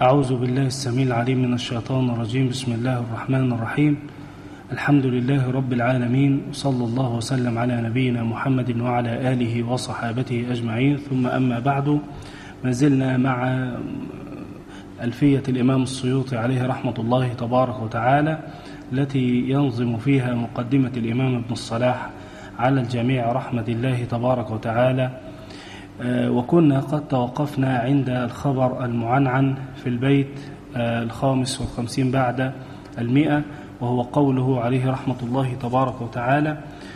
أعوذ بالله السميع العليم من الشيطان الرجيم. بسم الله الرحمن الرحيم. الحمد لله رب العالمين، وصلى الله وسلم على نبينا محمد وعلى آله وصحابته أجمعين، ثم أما بعد. ما زلنا مع ألفية الإمام السيوطي عليه رحمة الله تبارك وتعالى، التي ينظم فيها مقدمة الإمام ابن الصلاح على الجميع رحمة الله تبارك وتعالى. وكنا قد توقفنا عند الخبر المعنعن في البيت 55 بعد 100، وهو قوله عليه رحمة الله تبارك وتعالى: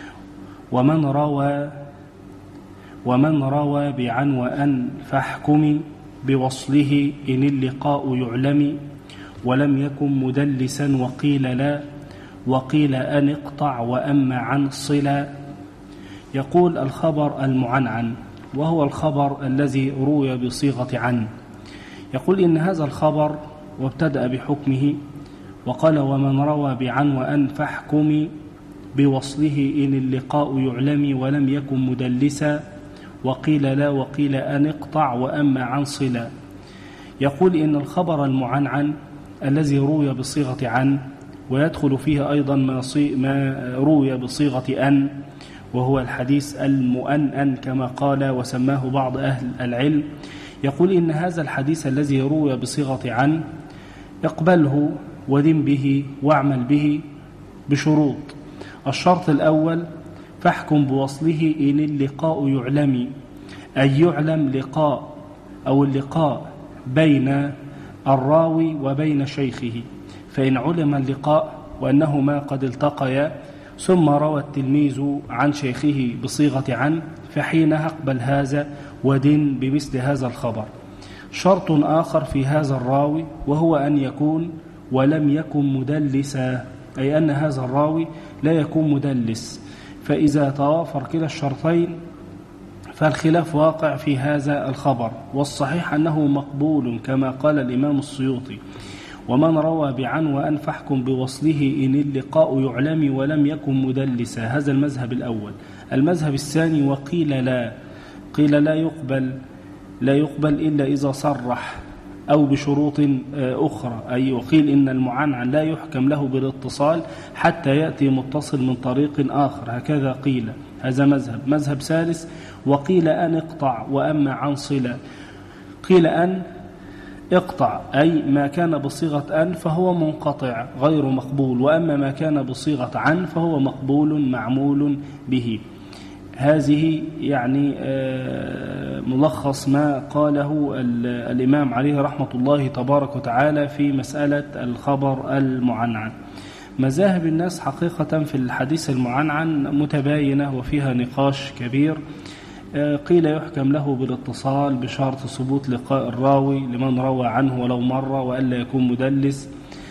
ومن روى بعن وأن فاحكم بوصله إن اللقاء يعلم، ولم يكن مدلسا وقيل لا، وقيل أن اقطع وأما عن صلا. يقول: الخبر المعنعن وهو الخبر الذي روي بصيغة عن. يقول إن هذا الخبر، وابتدأ بحكمه وقال: ومن روى بعن وأن فاحكم بوصله إن اللقاء يعلم، ولم يكن مدلسا وقيل لا، وقيل أن اقطع وأما عن صلا. يقول إن الخبر المعنعن الذي روي بصيغة عن، ويدخل فيه أيضا ما روي بصيغة أن، وهو الحديث المؤنن كما قال وسماه بعض أهل العلم. يقول إن هذا الحديث الذي روي بصيغة عن اقبله ودم به واعمل به بشروط. الشرط الأول: فاحكم بوصله إن اللقاء يعلم، أي يعلم لقاء أو اللقاء بين الراوي وبين شيخه. فإن علم اللقاء وأنهما قد التقيا ثم روى التلميذ عن شيخه بصيغة عن، فحينها اقبل هذا ودن بمثل هذا الخبر. شرط آخر في هذا الراوي وهو أن يكون ولم يكن مدلسا، أي أن هذا الراوي لا يكون مدلس. فإذا توافر كلا الشرطين فالخلاف واقع في هذا الخبر، والصحيح أنه مقبول كما قال الإمام السيوطي: ومن روى بعن وأن فاحكم بوصله إن اللقاء يعلم ولم يكن مدلسا. هذا المذهب الأول. المذهب الثاني: وقيل لا. قيل لا يقبل إلا إذا صرح أو بشروط أخرى، أي وقيل إن المعنعن لا يحكم له بالاتصال حتى يأتي متصل من طريق آخر، هكذا قيل. هذا مذهب ثالث: وقيل أن اقطع وأما عن صلة. قيل أن اقطع، أي ما كان بصيغة أن فهو منقطع غير مقبول، وأما ما كان بصيغة عن فهو مقبول معمول به. هذه يعني ملخص ما قاله الإمام عليه رحمة الله تبارك وتعالى في مسألة الخبر المعنعن. مذاهب الناس حقيقة في الحديث المعنعن متباينة وفيها نقاش كبير. قيل يحكم له بالاتصال بشرط ثبوت لقاء الراوي لمن روى عنه ولو مرة وألا يكون مدلس،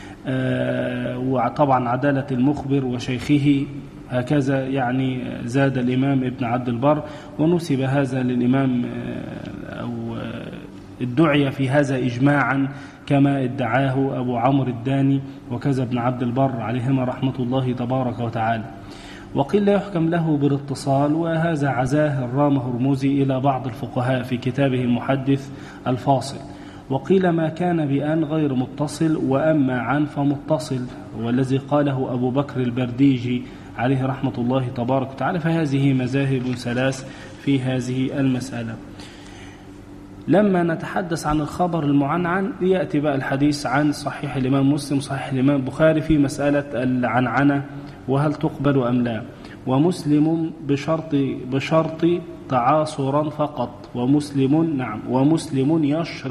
وطبعا عدالة المخبر وشيخه، هكذا يعني زاد الإمام ابن عبد البر، ونسب هذا للإمام أو ادعي في هذا إجماعا كما ادعاه أبو عمرو الداني وكذا ابن عبد البر عليهما رحمة الله تبارك وتعالى. وقيل لا يحكم له بالاتصال، وهذا عزاه الرام هرمزي إلى بعض الفقهاء في كتابه المحدث الفاصل. وقيل ما كان بأن غير متصل، وأما عن فمتصل، والذي قاله أبو بكر البرديجي عليه رحمة الله تبارك وتعالى. فهذه مذاهب ثلاث في هذه المسألة. لما نتحدث عن الخبر المعنعن يأتي بقى الحديث عن صحيح الإمام مسلم صحيح الإمام البخاري في مسألة العنعنة وهل تقبل أم لا. ومسلم بشرط تعاصرا فقط، ومسلم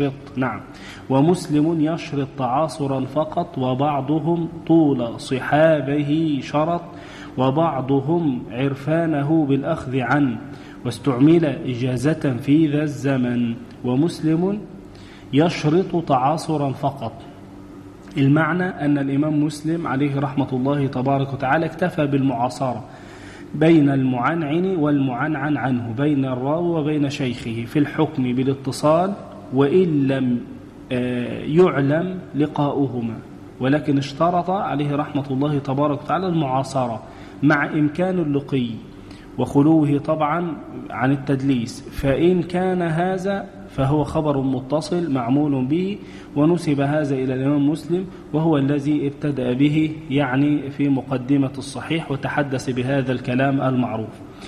يشرط تعاصرا فقط، وبعضهم طول صحابه شرط، وبعضهم عرفانه بالأخذ عنه، واستعمل إجازة في ذا الزمن. ومسلم يشرط تعاصرا فقط. المعنى أن الإمام مسلم عليه رحمة الله تبارك وتعالى اكتفى بالمعاصرة بين المعنعن والمعنعن عنه، بين الراوي وبين شيخه في الحكم بالاتصال، وإن لم يعلم لقاؤهما، ولكن اشترط عليه رحمة الله تبارك وتعالى المعاصرة مع إمكان اللقي وخلوه طبعا عن التدليس. فإن كان هذا فهو خبر متصل معمول به، ونسب هذا إلى الإمام مسلم، وهو الذي ابتدأ به يعني في مقدمة الصحيح وتحدث بهذا الكلام المعروف.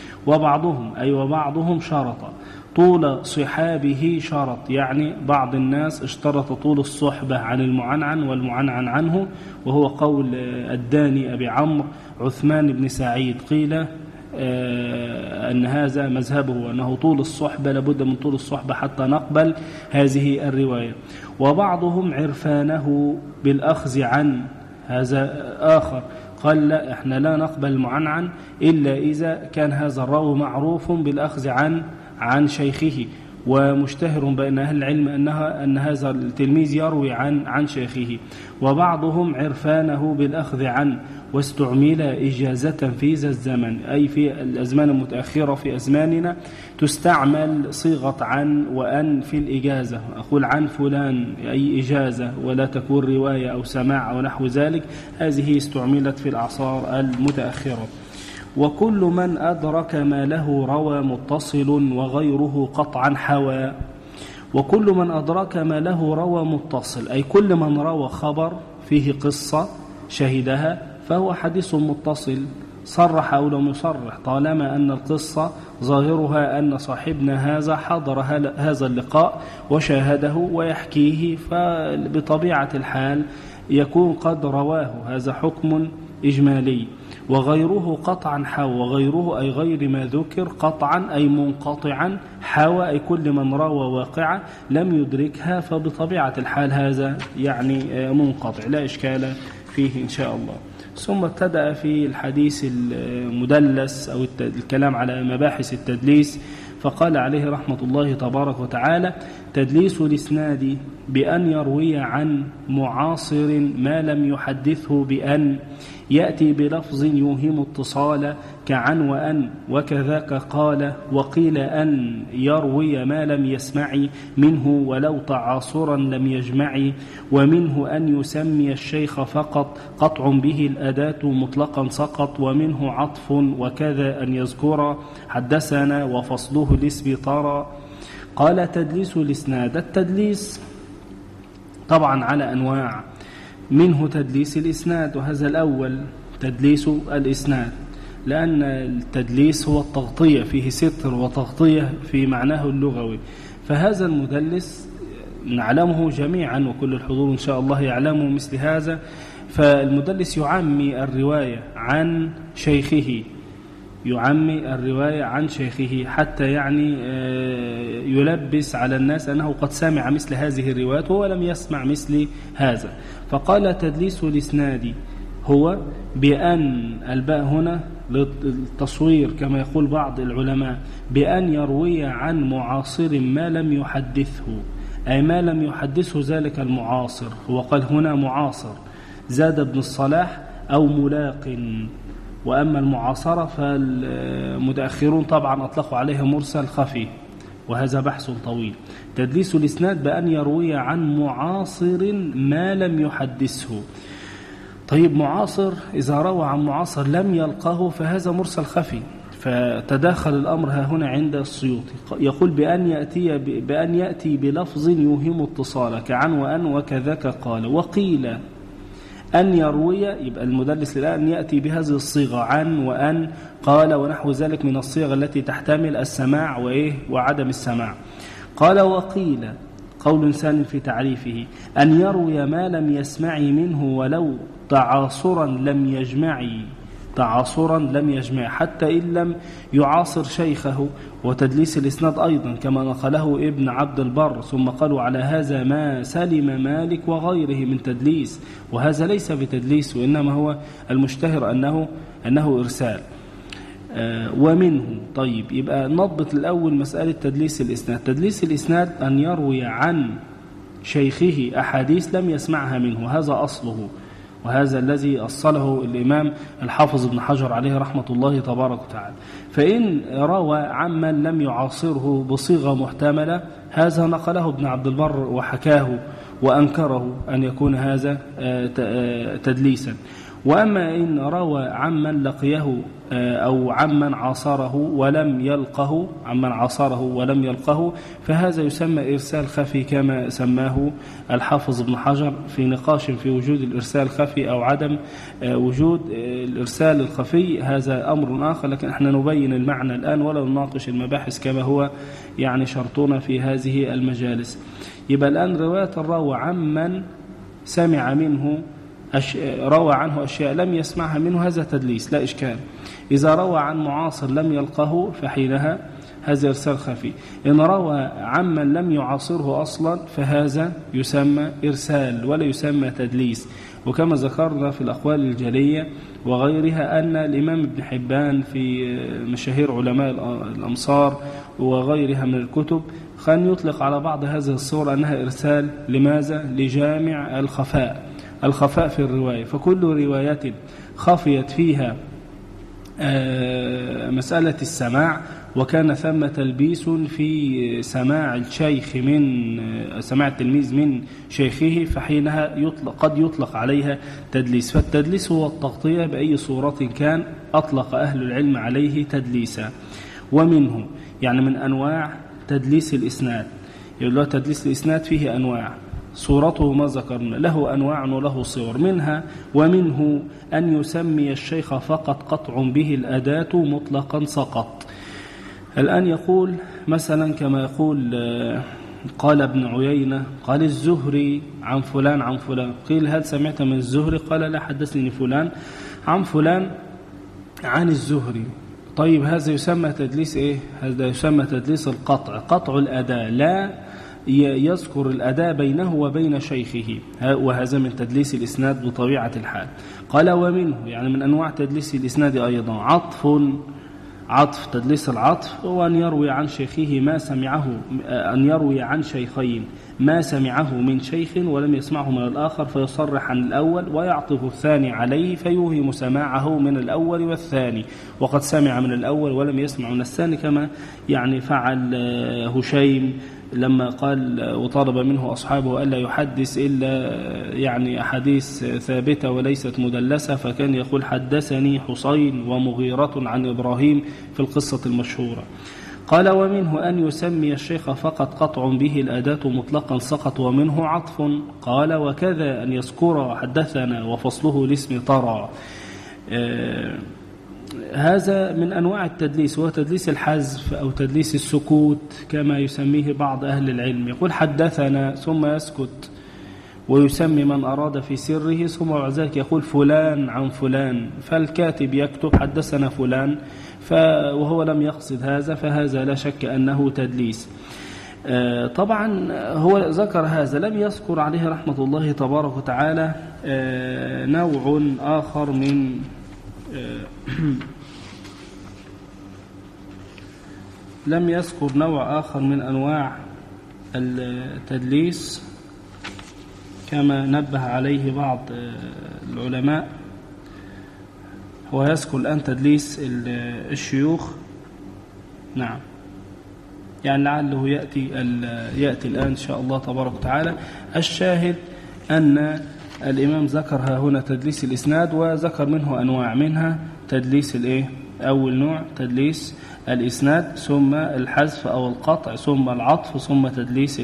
وبعضهم شرط طول صحابه، شرط يعني بعض الناس اشترط طول الصحبة عن المعنعن والمعنعن عنه، وهو قول الداني أبي عمرو عثمان بن سعيد، قيل أن هذا مذهبه، أنه طول الصحبة لابد من طول الصحبة حتى نقبل هذه الرواية. وبعضهم عرفانه بالأخذ عن، هذا آخر، قال لا، احنا لا نقبل المعنعن إلا إذا كان هذا الراوي معروف بالأخذ عن شيخه، ومشتهر بين أهل العلم أن هذا التلميذ يروي عن شيخه. وبعضهم عرفانه بالأخذ عن، واستعمل إجازة في ذا الزمن، أي في الأزمان المتأخرة. في أزماننا تستعمل صيغة عن وأن في الإجازة، أقول عن فلان أي إجازة، ولا تكون رواية أو سماع أو نحو ذلك، هذه استعملت في الأعصار المتأخرة. وكل من أدرك ما له روى متصل وغيره قطعا حوى. وكل من أدرك ما له روى متصل، أي كل من روى خبر فيه قصة شهدها فهو حديث متصل، صرح أو لم يصرح، طالما أن القصة ظاهرها أن صاحبنا هذا حضر هذا اللقاء وشاهده ويحكيه، فبطبيعة الحال يكون قد رواه، هذا حكم إجمالي. وغيره قطعا حوى، وغيره أي غير ما ذكر، قطعا أي منقطعا، حوى أي كل من روى واقعة لم يدركها، فبطبيعة الحال هذا يعني منقطع لا إشكال فيه إن شاء الله. ثم ابتدأ في الحديث المدلس أو الكلام على مباحث التدليس، فقال عليه رحمة الله تبارك وتعالى: تدليس الإسناد بأن يروي عن معاصر ما لم يحدثه بأن، يأتي بلفظ يوهم اتصال كعن وأن، وكذاك قال، وقيل أن يروي ما لم يسمع منه ولو تعاصرا لم يجمع، ومنه أن يسمي الشيخ فقط قطع به الأداة مطلقا سقط، ومنه عطف وكذا أن يذكر حدثنا وفصله الاسم طرى. قال: تدليس الإسناد. التدليس طبعا على أنواع، منه تدليس الإسناد، وهذا الأول تدليس الإسناد، لأن التدليس هو التغطية، فيه ستر وتغطية في معناه اللغوي. فهذا المدلس نعلمه جميعا، وكل الحضور إن شاء الله يعلمه مثل هذا. فالمدلس يعمي الرواية عن شيخه، يعمي الرواية عن شيخه حتى يعني يلبس على الناس أنه قد سمع مثل هذه الروايات وهو لم يسمع مثل هذا. فقال: تدليس الإسناد هو بأن، الباء هنا للتصوير كما يقول بعض العلماء، بأن يروي عن معاصر ما لم يحدثه، أي ما لم يحدثه ذلك المعاصر. هو قال هنا معاصر، زاد ابن الصلاح أو ملاق. وأما المعاصرة فالمتأخرون طبعا أطلقوا عليها مرسل خفي، وهذا بحث طويل. تدليس الإسناد بأن يروي عن معاصر ما لم يحدثه. طيب معاصر، إذا روى عن معاصر لم يلقه فهذا مرسل خفي، فتداخل الأمر هنا عند السيوطي. يقول بأن يأتي بلفظ يوهم اتصال كعن وأن وكذاك قال. وقيل أن يروي، يبقى المدلس الآن يأتي بهذه الصيغة عن وأن قال ونحو ذلك من الصيغ التي تحتمل السماع وعدم السماع. قال: وقيل قول ثاني في تعريفه أن يروي ما لم يسمع منه ولو تعاصرا لم يجمع، حتى إن لم يعاصر شيخه. وتدليس الإسناد أيضا كما نقله ابن عبد البر. ثم قالوا: على هذا ما سلم مالك وغيره من تدليس، وهذا ليس بتدليس، وإنما هو المشتهر أنه إرسال. ومنه، طيب يبقى نضبط الأول مسألة تدليس الإسناد. تدليس الإسناد أن يروي عن شيخه أحاديث لم يسمعها منه، هذا أصله، وهذا الذي أصله الإمام الحافظ ابن حجر عليه رحمة الله تبارك وتعالى. فإن روى عمن لم يعاصره بصيغة محتملة، هذا نقله ابن عبد البر وحكاه وأنكره أن يكون هذا تدليسا. وأما إن روى عمن لقيه أو عمن عاصره ولم يلقه فهذا يسمى إرسال خفي كما سماه الحافظ ابن حجر في نقاش في وجود الإرسال الخفي أو عدم وجود الإرسال الخفي. هذا أمر آخر، لكن احنا نبين المعنى الآن ولا نناقش المباحث كما هو يعني شرطنا في هذه المجالس. يبقى الآن رواية الراوي عمن سمع منه روى عنه أشياء لم يسمعها منه هذا تدليس لا إشكال. إذا روى عن معاصر لم يلقه فحينها هذا إرسال خفي. إن روى عمن لم يعاصره أصلا فهذا يسمى إرسال ولا يسمى تدليس. وكما ذكرنا في الأقوال الجلية وغيرها أن الإمام ابن حبان في مشاهير علماء الأمصار وغيرها من الكتب كان يطلق على بعض هذه الصور أنها إرسال. لماذا؟ لجامع الخفاء في الرواية. فكل رواية خفيت فيها مسألة السماع وكان ثم تلبيس في سماع الشيخ من سماع التلميذ من شيخه فحينها قد يطلق عليها تدليس. فالتدليس هو التغطية بأي صورة كان أطلق أهل العلم عليه تدليسا. ومنه يعني من أنواع تدليس الإسناد، يقول له تدليس الإسناد فيه أنواع، صورته ما ذكرنا له أنواع وله صور. ومنه أن يسمي الشيخ فقط قطع به الأداة مطلقا سقط. الآن يقول مثلا كما يقول قال ابن عيينة قال الزهري عن فلان عن فلان، قيل هل سمعت من الزهري؟ قال لا، حدثني فلان عن فلان عن الزهري. طيب هذا يسمى تدليس إيه؟ هذا يسمى تدليس القطع، قطع الأداة، لا يذكر الأداء بينه وبين شيخه، وهذا من تدليس الإسناد بطبيعة الحال. قال ومنه يعني من أنواع تدليس الإسناد أيضا عطف تدليس العطف هو أن يروي عن شيخه ما سمعه، أن يروي عن شيخين ما سمعه من شيخ ولم يسمعه من الآخر فيصرح عن الأول ويعطف الثاني عليه فيوهم سماعه من الأول والثاني وقد سمع من الأول ولم يسمع من الثاني، كما يعني فعل هشيم لما قال وطلب منه أصحابه ألا يحدث إلا يعني أحاديث ثابتة وليست مدلسة، فكان يقول حدثني حسين ومغيرة عن إبراهيم في القصة المشهورة. قال ومنه أن يسمي الشيخ فقط قطع به الأداة مطلقا سقط، ومنه عطف. قال وكذا أن يذكر حدثنا وفصله لاسم طرى. هذا من أنواع التدليس، وهو تدليس الحذف أو تدليس السكوت كما يسميه بعض أهل العلم، يقول حدثنا ثم يسكت ويسمي من أراد في سره، ثم بعد ذلك يقول فلان عن فلان، فالكاتب يكتب حدثنا فلان وهو لم يقصد هذا، فهذا لا شك أنه تدليس. طبعا هو ذكر هذا، لم يذكر عليه رحمة الله تبارك وتعالى نوع آخر من لم يذكر نوع آخر من أنواع التدليس كما نبه عليه بعض العلماء. هو يذكر الآن تدليس الشيوخ، نعم، يعني لعله يأتي الآن إن شاء الله تبارك وتعالى. الشاهد أن الإمام ذكر ها هنا تدليس الإسناد وذكر منه أنواع، منها تدليس أول نوع تدليس الإسناد، ثم الحذف أو القطع، ثم العطف، ثم تدليس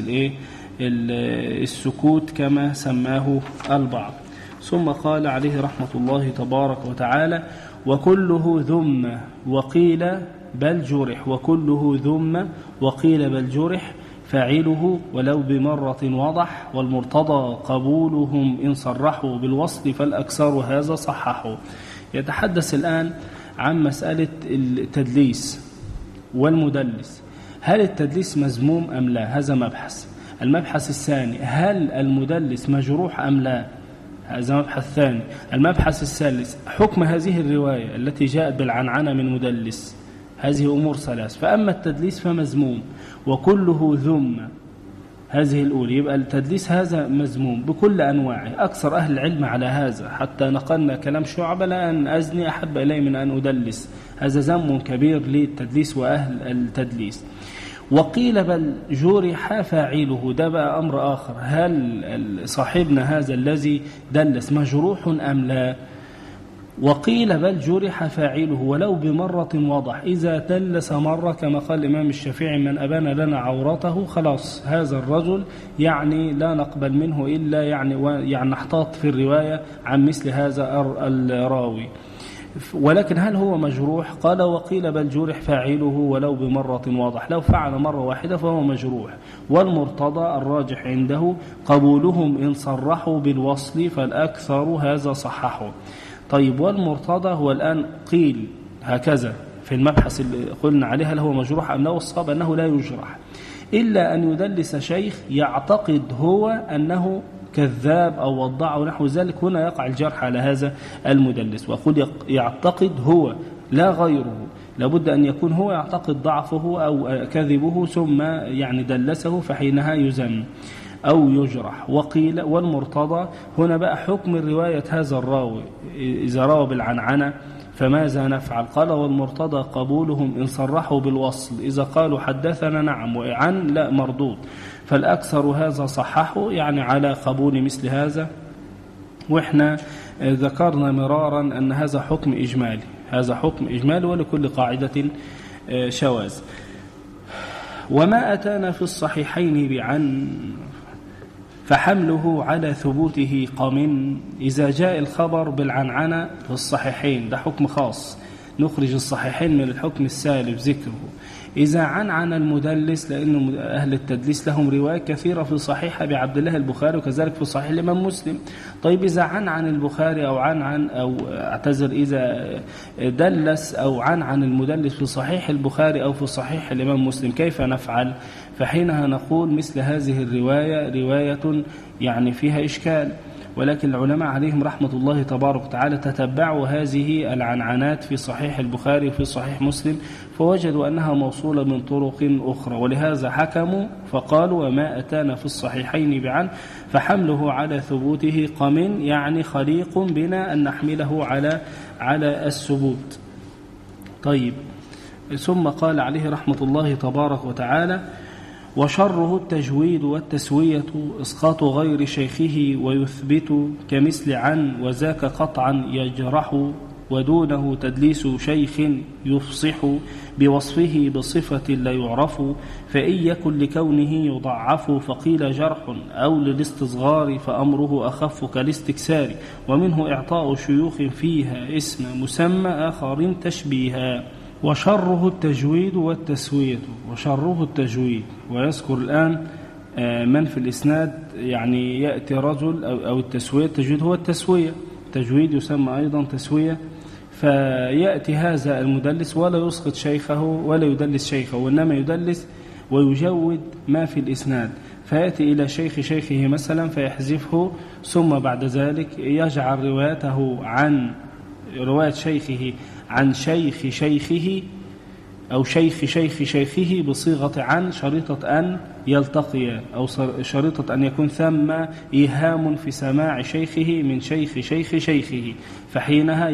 السكوت كما سماه البعض. ثم قال عليه رحمة الله تبارك وتعالى وكله ذم وقيل بل جرح، وكله ذم وقيل بل جرح فاعله ولو بمرة وضح، والمرتضى قبولهم إن صرحوا بالوصل فالأكثر هذا صححوا. يتحدث الآن عن مسألة التدليس والمدلس، هل التدليس مذموم أم لا؟ هذا مبحث. المبحث الثاني هل المدلس مجروح أم لا؟ هذا مبحث ثاني. المبحث الثالث حكم هذه الرواية التي جاءت بالعنعنة من مدلس، هذه أمور ثلاث. فأما التدليس فمذموم وكله ذم، هذه الأولى، يبقى التدليس هذا مذموم بكل أنواعه، أكثر أهل العلم على هذا، حتى نقلنا كلام شعبة لأن أزني أحب إلي من أن أدلس، هذا ذم كبير للتدليس وأهل التدليس. وقيل بل جرح فاعله، ده بقى أمر آخر، هل صاحبنا هذا الذي دلس مجروح أم لا؟ وقيل بل جرح فاعله ولو بمرة وضح. إذا دلس مرة كما قال الإمام الشافعي من أبان لنا عورته خلاص هذا الرجل يعني لا نقبل منه إلا يعني نحتاط في الرواية عن مثل هذا الراوي. ولكن هل هو مجروح؟ قال وقيل بل جرح فاعله ولو بمرة واضح، لو فعل مرة واحدة فهو مجروح. والمرتضى الراجح عنده قبولهم إن صرحوا بالوصل فالأكثر هذا صححه. طيب والمرتضى هو الآن قيل هكذا في المبحث اللي قلنا عليها هل هو مجروح أم لا، والصواب أنه لا يجرح إلا أن يدلس شيخ يعتقد هو أنه كذاب أو وضع ونحو ذلك، هنا يقع الجرح على هذا المدلس. وأقول يعتقد هو لا غيره، لابد أن يكون هو يعتقد ضعفه أو كذبه ثم يعني دلسه، فحينها يذم أو يجرح. وقيل والمرتضى هنا بقى حكم الرواية هذا الراوي إذا روى بالعنعنة فماذا نفعل؟ قال والمرتضى قبولهم إن صرحوا بالوصل، إذا قالوا حدثنا نعم وعن لا مردود، فالأكثر هذا صححه يعني على قبول مثل هذا. وإحنا ذكرنا مرارا أن هذا حكم إجمالي، هذا حكم إجمالي ولكل قاعدة شواذ. وما أتانا في الصحيحين بعن فحمله على ثبوته قم، إذا جاء الخبر بالعنعنة في الصحيحين ده حكم خاص نخرج الصحيحين من الحكم السالب ذكره. إذا عن المدلس، لأن أهل التدليس لهم رواية كثيرة في صحيح بعبد الله البخاري وكذلك في صحيح الإمام مسلم. طيب إذا عن البخاري أو أو اعتذر إذا دلس أو عن المدلس في صحيح البخاري أو في صحيح الإمام مسلم كيف نفعل؟ فحينها نقول مثل هذه الرواية رواية يعني فيها إشكال، ولكن العلماء عليهم رحمة الله تبارك وتعالى تتبعوا هذه العنعنات في صحيح البخاري وفي صحيح مسلم فوجدوا أنها موصولة من طرق أخرى، ولهذا حكموا فقالوا وما أتانا في الصحيحين بعن فحمله على ثبوته قم، يعني خليق بنا أن نحمله على الثبوت. طيب ثم قال عليه رحمة الله تبارك وتعالى وشره التجويد والتسوية إسقاط غير شيخه ويثبت كمثل عن وذاك قطعا يجرح، ودونه تدليس شيخ يفصح بوصفه بصفة لا يعرف، فإن يكن لكونه يضعف فقيل جرح أو للاستصغار فأمره أخف كالاستكسار، ومنه إعطاء شيوخ فيها اسم مسمى آخر تشبيها. وشره التجويد والتسوية، وشره التجويد، ويذكر الآن من في الإسناد يعني يأتي رجل أو التسوية. التجويد هو التسوية، تجويد يسمى أيضا تسوية. فيأتي هذا المدلس ولا يسقط شيخه ولا يدلس شيخه، وإنما يدلس ويجود ما في الإسناد، فيأتي إلى شيخه مثلا فيحذفه، ثم بعد ذلك يجعل روايته عن رواية شيخه عن شيخ شيخه أو شيخ شيخه بصيغة عن، شريطة أن يلتقيا أو شريطة أن يكون ثم إيهام في سماع شيخه من شيخ شيخه، فحينها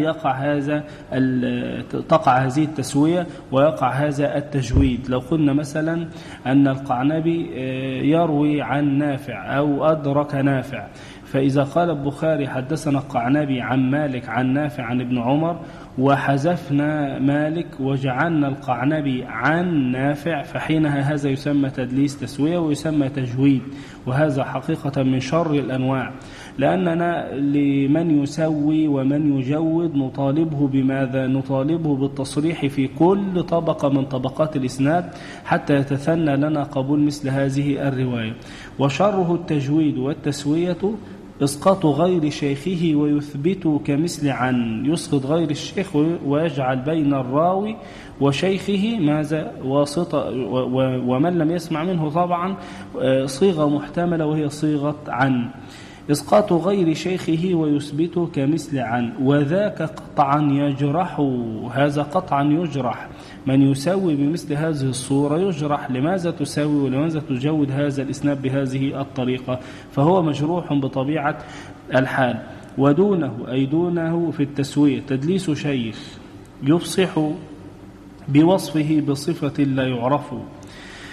تقع هذه التسوية ويقع هذا التجويد. لو قلنا مثلا أن القعنبي يروي عن نافع أو أدرك نافع، فإذا قال البخاري حدثنا القعنبي عن مالك عن نافع عن ابن عمر وحذفنا مالك وجعلنا القعنبي عن نافع، فحينها هذا يسمى تدليس تسوية ويسمى تجويد، وهذا حقيقة من شر الأنواع، لأننا لمن يسوي ومن يجود نطالبه بماذا؟ نطالبه بالتصريح في كل طبقة من طبقات الإسناد حتى يتثنى لنا قبول مثل هذه الرواية. وشره التجويد والتسوية إسقاط غير شيخه ويثبت كمثل عن، يسقط غير الشيخ ويجعل بين الراوي وشيخه ماذا؟ واسطة، ومن لم يسمع منه طبعا صيغة محتملة وهي صيغة عن. إسقاط غير شيخه ويثبت كمثل عن، وذاك قطعا يجرح، هذا قطعا يجرح، من يسوي بمثل هذه الصورة يجرح. لماذا تسوي ولماذا تجود هذا الإسناد بهذه الطريقة؟ فهو مجروح بطبيعة الحال. ودونه أي دونه في التسوية تدليس شيخ يفصح بوصفه بصفة لا يعرف،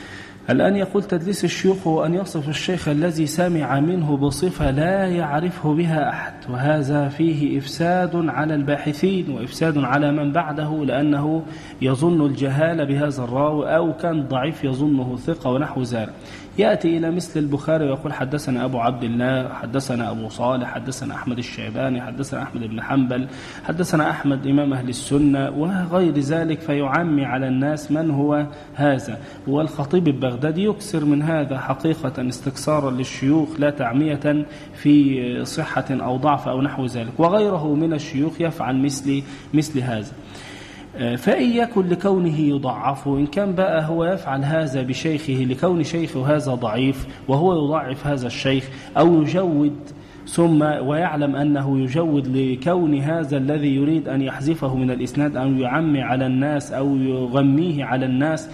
الآن يقول تدليس الشيوخ هو أن يصف الشيخ الذي سمع منه بصفة لا يعرفه بها أحد، وهذا فيه إفساد على الباحثين وإفساد على من بعده، لأنه يظن الجهالة بهذا الراوي أو كان ضعيف يظنه ثقة ونحو ذلك. يأتي إلى مثل البخاري ويقول حدثنا أبو عبد الله، حدثنا أبو صالح، حدثنا أحمد الشيباني، حدثنا أحمد بن حنبل، حدثنا أحمد إمام أهل السنة وغير ذلك، فيعمي على الناس من هو هذا. والخطيب البغدادي يكسر من هذا حقيقة استكسارا للشيوخ لا تعمية في صحة أو ضعف أو نحو ذلك، وغيره من الشيوخ يفعل مثل هذا. فإن يكن لكونه يضعف، إن كان بقى هو يفعل هذا بشيخه لكون شيخه هذا ضعيف وهو يضعف هذا الشيخ، أو يجود ثم ويعلم أنه يجود لكون هذا الذي يريد أن يحذفه من الإسناد أو يعمي على الناس أو يغميه على الناس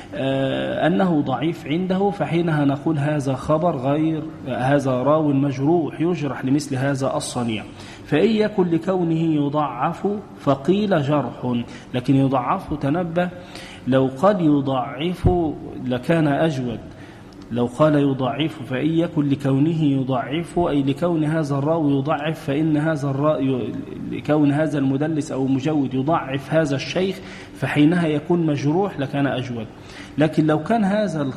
أنه ضعيف عنده، فحينها نقول هذا خبر غير هذا راو مجروح يجرح لمثل هذا الصنيع. فإن يكن لكونه يضعف فقيل جرح، لكن يضعف تنبه، لو قد يضعف لكان أجود. لو قال يضعف فإن يكن لكونه يضعف أي لكون هذا الراوي يضعف، فإن هذا الراوي لكون هذا المدلس أو المجود يضعف هذا الشيخ، فحينها يكون مجروح لكان أجود. لكن لو كان هذا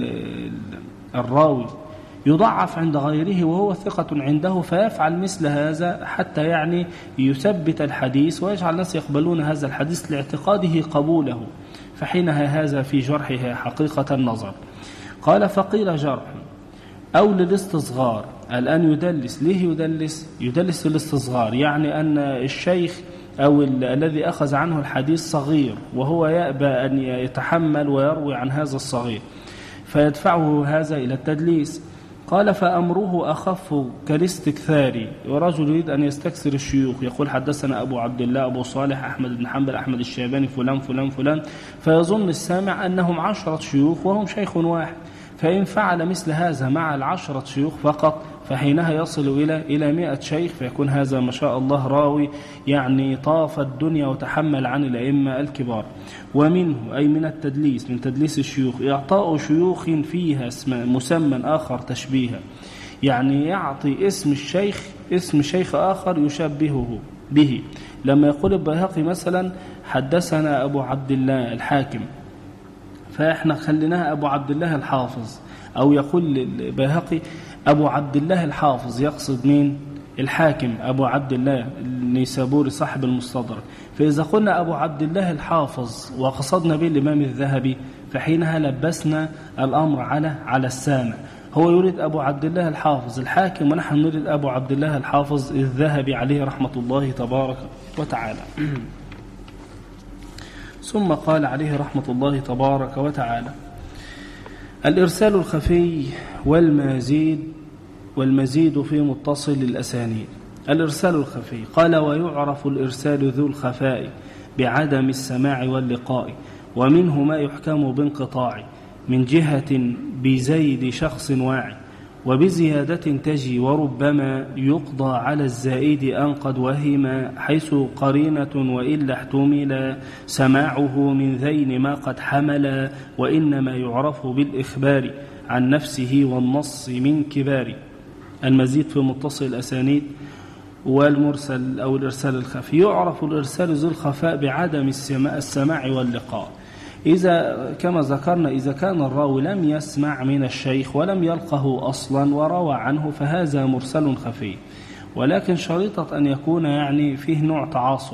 الراوي يضعف عند غيره وهو ثقة عنده، فيفعل مثل هذا حتى يعني يثبت الحديث ويجعل الناس يقبلون هذا الحديث لاعتقاده قبوله، فحينها هذا في جرحه حقيقة النظر. قال فقيل جرح أو للاستصغار. الآن يدلس، ليه يدلس للاستصغار؟ يعني أن الشيخ أو الذي أخذ عنه الحديث صغير وهو يأبى أن يتحمل ويروي عن هذا الصغير، فيدفعه هذا إلى التدليس. قال فأمره أخف كالاستكثار، ورجل يريد أن يستكثر الشيوخ يقول حدثنا أبو عبد الله، أبو صالح، أحمد بن حنبل، أحمد الشيباني، فلان فلان فلان، فيظن السامع أنهم 10 شيوخ وهم شيخ واحد، فإن فعل مثل هذا مع 10 شيوخ فقط فحينها يصل إلى 100 شيخ، فيكون هذا ما شاء الله راوي يعني طاف الدنيا وتحمل عن الأئمة الكبار. ومنه أي من التدليس، من تدليس الشيوخ، إعطاء شيوخ فيها مسمى آخر تشبيها، يعني يعطي اسم شيخ آخر يشبهه به. لما يقول البيهقي مثلا حدثنا أبو عبد الله الحاكم، فإحنا خليناها أبو عبد الله الحافظ، أو يقول البيهقي أبو عبد الله الحافظ، يقصد مين؟ الحاكم أبو عبد الله النيسابوري صاحب المستدرك. فإذا قلنا أبو عبد الله الحافظ وقصدنا به الإمام الذهبي، فحينها لبسنا الأمر على السامع. هو يريد أبو عبد الله الحافظ الحاكم، ونحن نريد أبو عبد الله الحافظ الذهبي عليه رحمة الله تبارك وتعالى. ثم قال عليه رحمة الله تبارك وتعالى: الإرسال الخفي والمزيد في متصل الأسانيد. الإرسال الخفي قال: ويعرف الإرسال ذو الخفاء بعدم السماع واللقاء، ومنه ما يحكم بانقطاع من جهة بزيد شخص واعي، وبزيادة تجي، وربما يقضى على الزائد أن قد وهم، حيث قرينة وإلا احتمل سماعه من ذين ما قد حمل، وإنما يعرف بالإخبار عن نفسه والنص من كبار. المزيد في متصل الأسانيد والمرسل أو الإرسال الخفي. يعرف الإرسال ذو الخفاء بعدم السماع واللقاء، إذا كما ذكرنا إذا كان الراوي لم يسمع من الشيخ ولم يلقه أصلا وروى عنه فهذا مرسل خفي، ولكن شريطة أن يكون يعني فيه نوع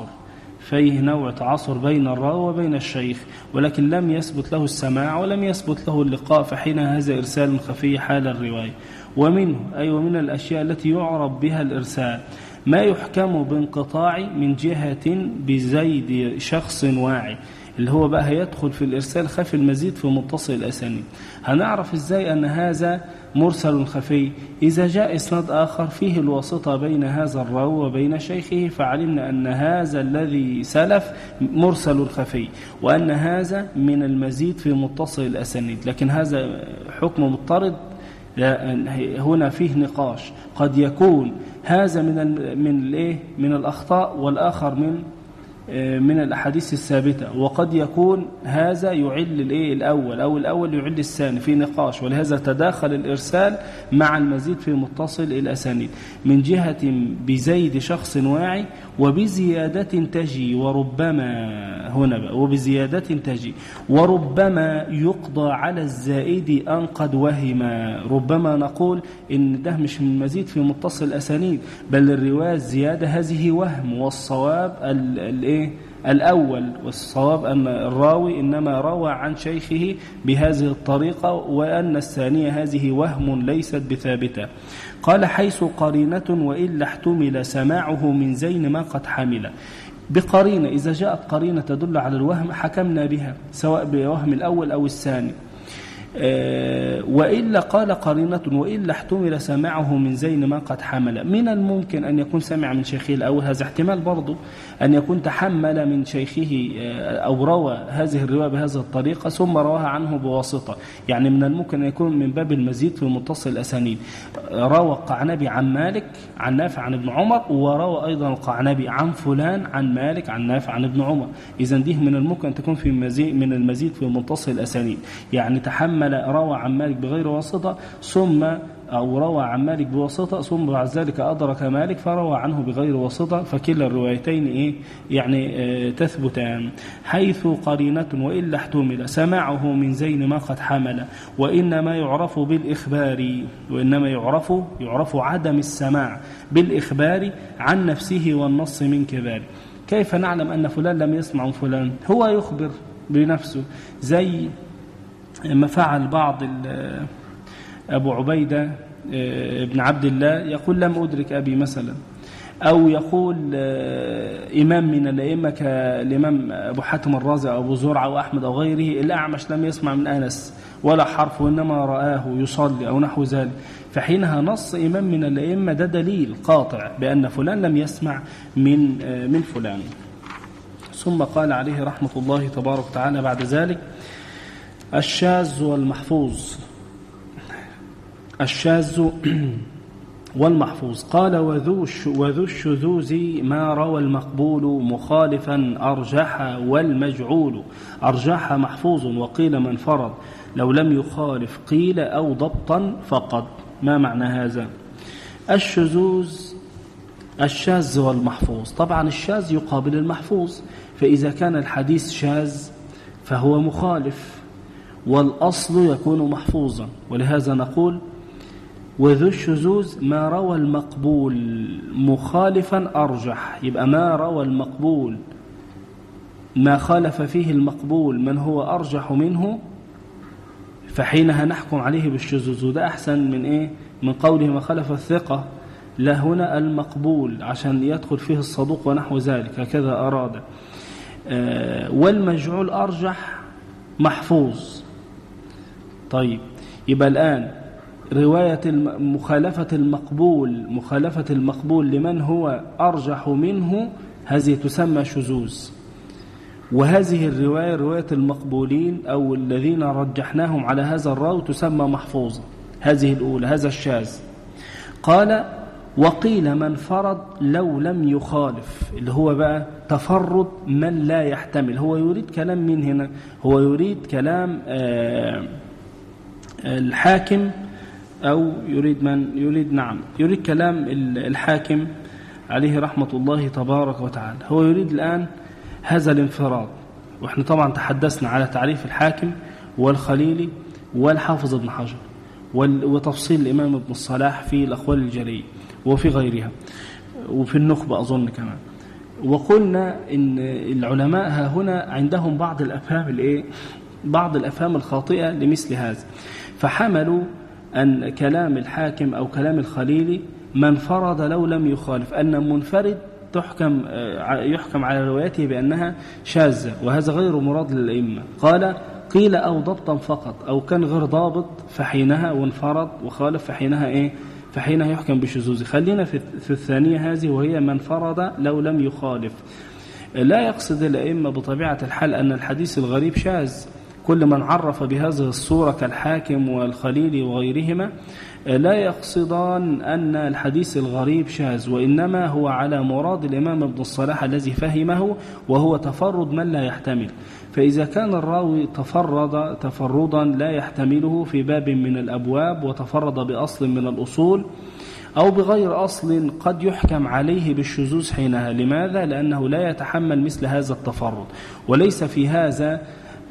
تعاصر بين الراوي وبين الشيخ، ولكن لم يثبت له السماع ولم يثبت له اللقاء، فحين هذا إرسال خفي حال الرواية. ومنه أي ومن الأشياء التي يعرف بها الإرسال ما يحكم بانقطاع من جهة بزيد شخص واعي، اللي هو بقى هيدخل في الإرسال خفي المزيد في متصل الأسانيد. هنعرف إزاي أن هذا مرسل خفي؟ إذا جاء إسناد آخر فيه الواسطة بين هذا الراوي وبين شيخه، فعلمنا أن هذا الذي سلف مرسل خفي، وأن هذا من المزيد في متصل الأسانيد. لكن هذا حكم مضطرد، هنا فيه نقاش، قد يكون هذا من الأخطاء والآخر من الأحاديث الثابتة، وقد يكون هذا يعل الأول أو الأول يعل الثاني في نقاش، ولهذا تداخل الإرسال مع المزيد في متصل الأسانيد من جهة بزيد شخص واعي وبزيادة تجي، وربما هنا بقى وبزيادة تجي وربما يقضى على الزائد أن قد وهم. ربما نقول إن ده مش من مزيد في متصل الأسانيد، بل الرواية الزيادة هذه وهم، والصواب الأول، والصواب أن الراوي إنما روى عن شيخه بهذه الطريقة، وأن الثانية هذه وهم ليست بثابتة. قال حيث قرينة وإلا احتمل سماعه من زين ما قد حمل. بقرينة، إذا جاءت قرينة تدل على الوهم حكمنا بها سواء بوهم الأول أو الثاني. وإلا قال قرينة وإلا احتمل سماعه من زين ما قد حمل. من الممكن أن يكون سمع من شيخه الأول، هذا احتمال برضو، أن يكون تحمل من شيخه أو روى هذه الرواية بهذه الطريقة ثم رواها عنه بواسطة. يعني من الممكن أن يكون من باب المزيد في متصل الأسانيد، روى القعنبي عن مالك عن نافع عن ابن عمر، وروى أيضا القعنبي عن فلان عن مالك عن نافع عن ابن عمر. إذن دي من الممكن أن تكون في من المزيد في متصل الأسانيد، يعني تحمل روى عن مالك بغير واسطة أو روى عن مالك بواسطة ثم بعد ذلك أدرك مالك فروى عنه بغير واسطة، فكلا الروايتين يعني تثبتان. حيث قرينة وإلا احتمل سماعه من زين ما قد حمل. وإنما يعرف بالإخبار، وإنما يعرف عدم السماع بالإخبار عن نفسه والنص من كبار. كيف نعلم أن فلان لم يسمع من فلان؟ هو يخبر بنفسه، زي ما فعل بعض أبو عبيدة ابن عبد الله يقول لم أدرك أبي مثلا، أو يقول إمام من الأئمة كالإمام أبو حاتم الرازي أو أبو زرعة وأحمد أو غيره، الأعمش لم يسمع من أنس ولا حرف وإنما رآه يصلي أو نحو ذلك، فحينها نص إمام من الأئمة ده دليل قاطع بأن فلان لم يسمع من فلان. ثم قال عليه رحمة الله تبارك وتعالى بعد ذلك: الشاذ والمحفوظ. الشاذ والمحفوظ. قال: وذو الشذوذ ما روى المقبول مخالفا أرجح، والمجعول أرجح محفوظ، وقيل من فرض لو لم يخالف، قيل أو ضبطا فقط. ما معنى هذا؟ الشاذ والمحفوظ. طبعا الشاذ يقابل المحفوظ، فإذا كان الحديث شاذ فهو مخالف، والأصل يكون محفوظا. ولهذا نقول: وذو الشذوذ ما روى المقبول مخالفا أرجح. يبقى ما روى المقبول ما خالف فيه المقبول من هو أرجح منه، فحينها نحكم عليه بالشذوذ. وده أحسن من من قوله ما خالف الثقة، لا هنا المقبول عشان يدخل فيه الصدوق ونحو ذلك، هكذا أراد. والمجعول أرجح محفوظ. طيب، يبقى الآن رواية مخالفة المقبول لمن هو أرجح منه، هذه تسمى شذوذ. وهذه الرواية رواية المقبولين أو الذين رجحناهم على هذا الراوي تسمى محفوظة. هذه الأولى، هذا الشاذ. قال: وقيل من فرض لو لم يخالف، اللي هو بقى تفرد من لا يحتمل. هو يريد كلام من هنا، هو يريد كلام الحاكم، أو يريد كلام الحاكم عليه رحمة الله تبارك وتعالى. هو يريد الآن هذا الانفراد. وإحنا طبعا تحدثنا على تعريف الحاكم والخليلي والحافظ ابن حجر وتفصيل الإمام ابن الصلاح في الأقوال الجلية وفي غيرها وفي النخبة أظن كمان. وقلنا إن العلماء ها هنا عندهم بعض الأفهام الخاطئة لمثل هذا، فحملوا أن كلام الحاكم أو كلام الخليلي من فرض لو لم يخالف، أن منفرد يحكم على روايته بأنها شاذة، وهذا غير مراد للأئمة. قال: قيل أو ضبطا فقط، أو كان غير ضابط فحينها وانفرد وخالف فحينها يحكم بشذوذ. خلينا في الثانية هذه، وهي من فرض لو لم يخالف. لا يقصد الأئمة بطبيعة الحال أن الحديث الغريب شاذ، كل من عرف بهذه الصورة كالحاكم والخليل وغيرهما لا يقصدان أن الحديث الغريب شاذ، وإنما هو على مراد الإمام ابن الصلاح الذي فهمه، وهو تفرد من لا يحتمل. فإذا كان الراوي تفرد تفردا لا يحتمله في باب من الأبواب، وتفرد بأصل من الأصول أو بغير أصل، قد يحكم عليه بالشذوذ حينها. لماذا؟ لأنه لا يتحمل مثل هذا التفرد. وليس في هذا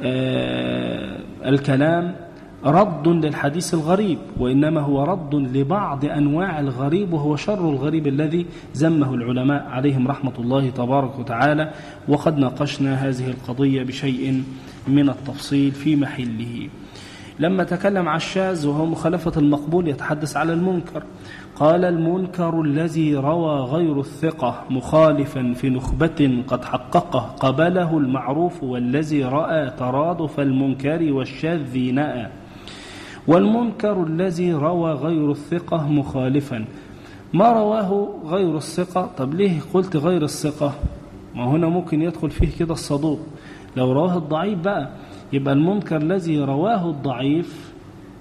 الكلام رد للحديث الغريب، وإنما هو رد لبعض أنواع الغريب، وهو شر الغريب الذي ذمه العلماء عليهم رحمة الله تبارك وتعالى. وقد ناقشنا هذه القضية بشيء من التفصيل في محله. لما تكلم عن الشاذ وهو مخالفة المقبول يتحدث على المنكر. قال: المنكر الذي روى غير الثقة مخالفا في نخبة قد حققه قبله المعروف، والذي رأى ترادف المنكر والشاذ نأى. والمنكر الذي روى غير الثقة مخالفا، ما رواه غير الثقة. طب ليه قلت غير الثقة؟ ما هنا ممكن يدخل فيه كده الصدوق. لو رواه الضعيف بقى يبقى المنكر الذي رواه الضعيف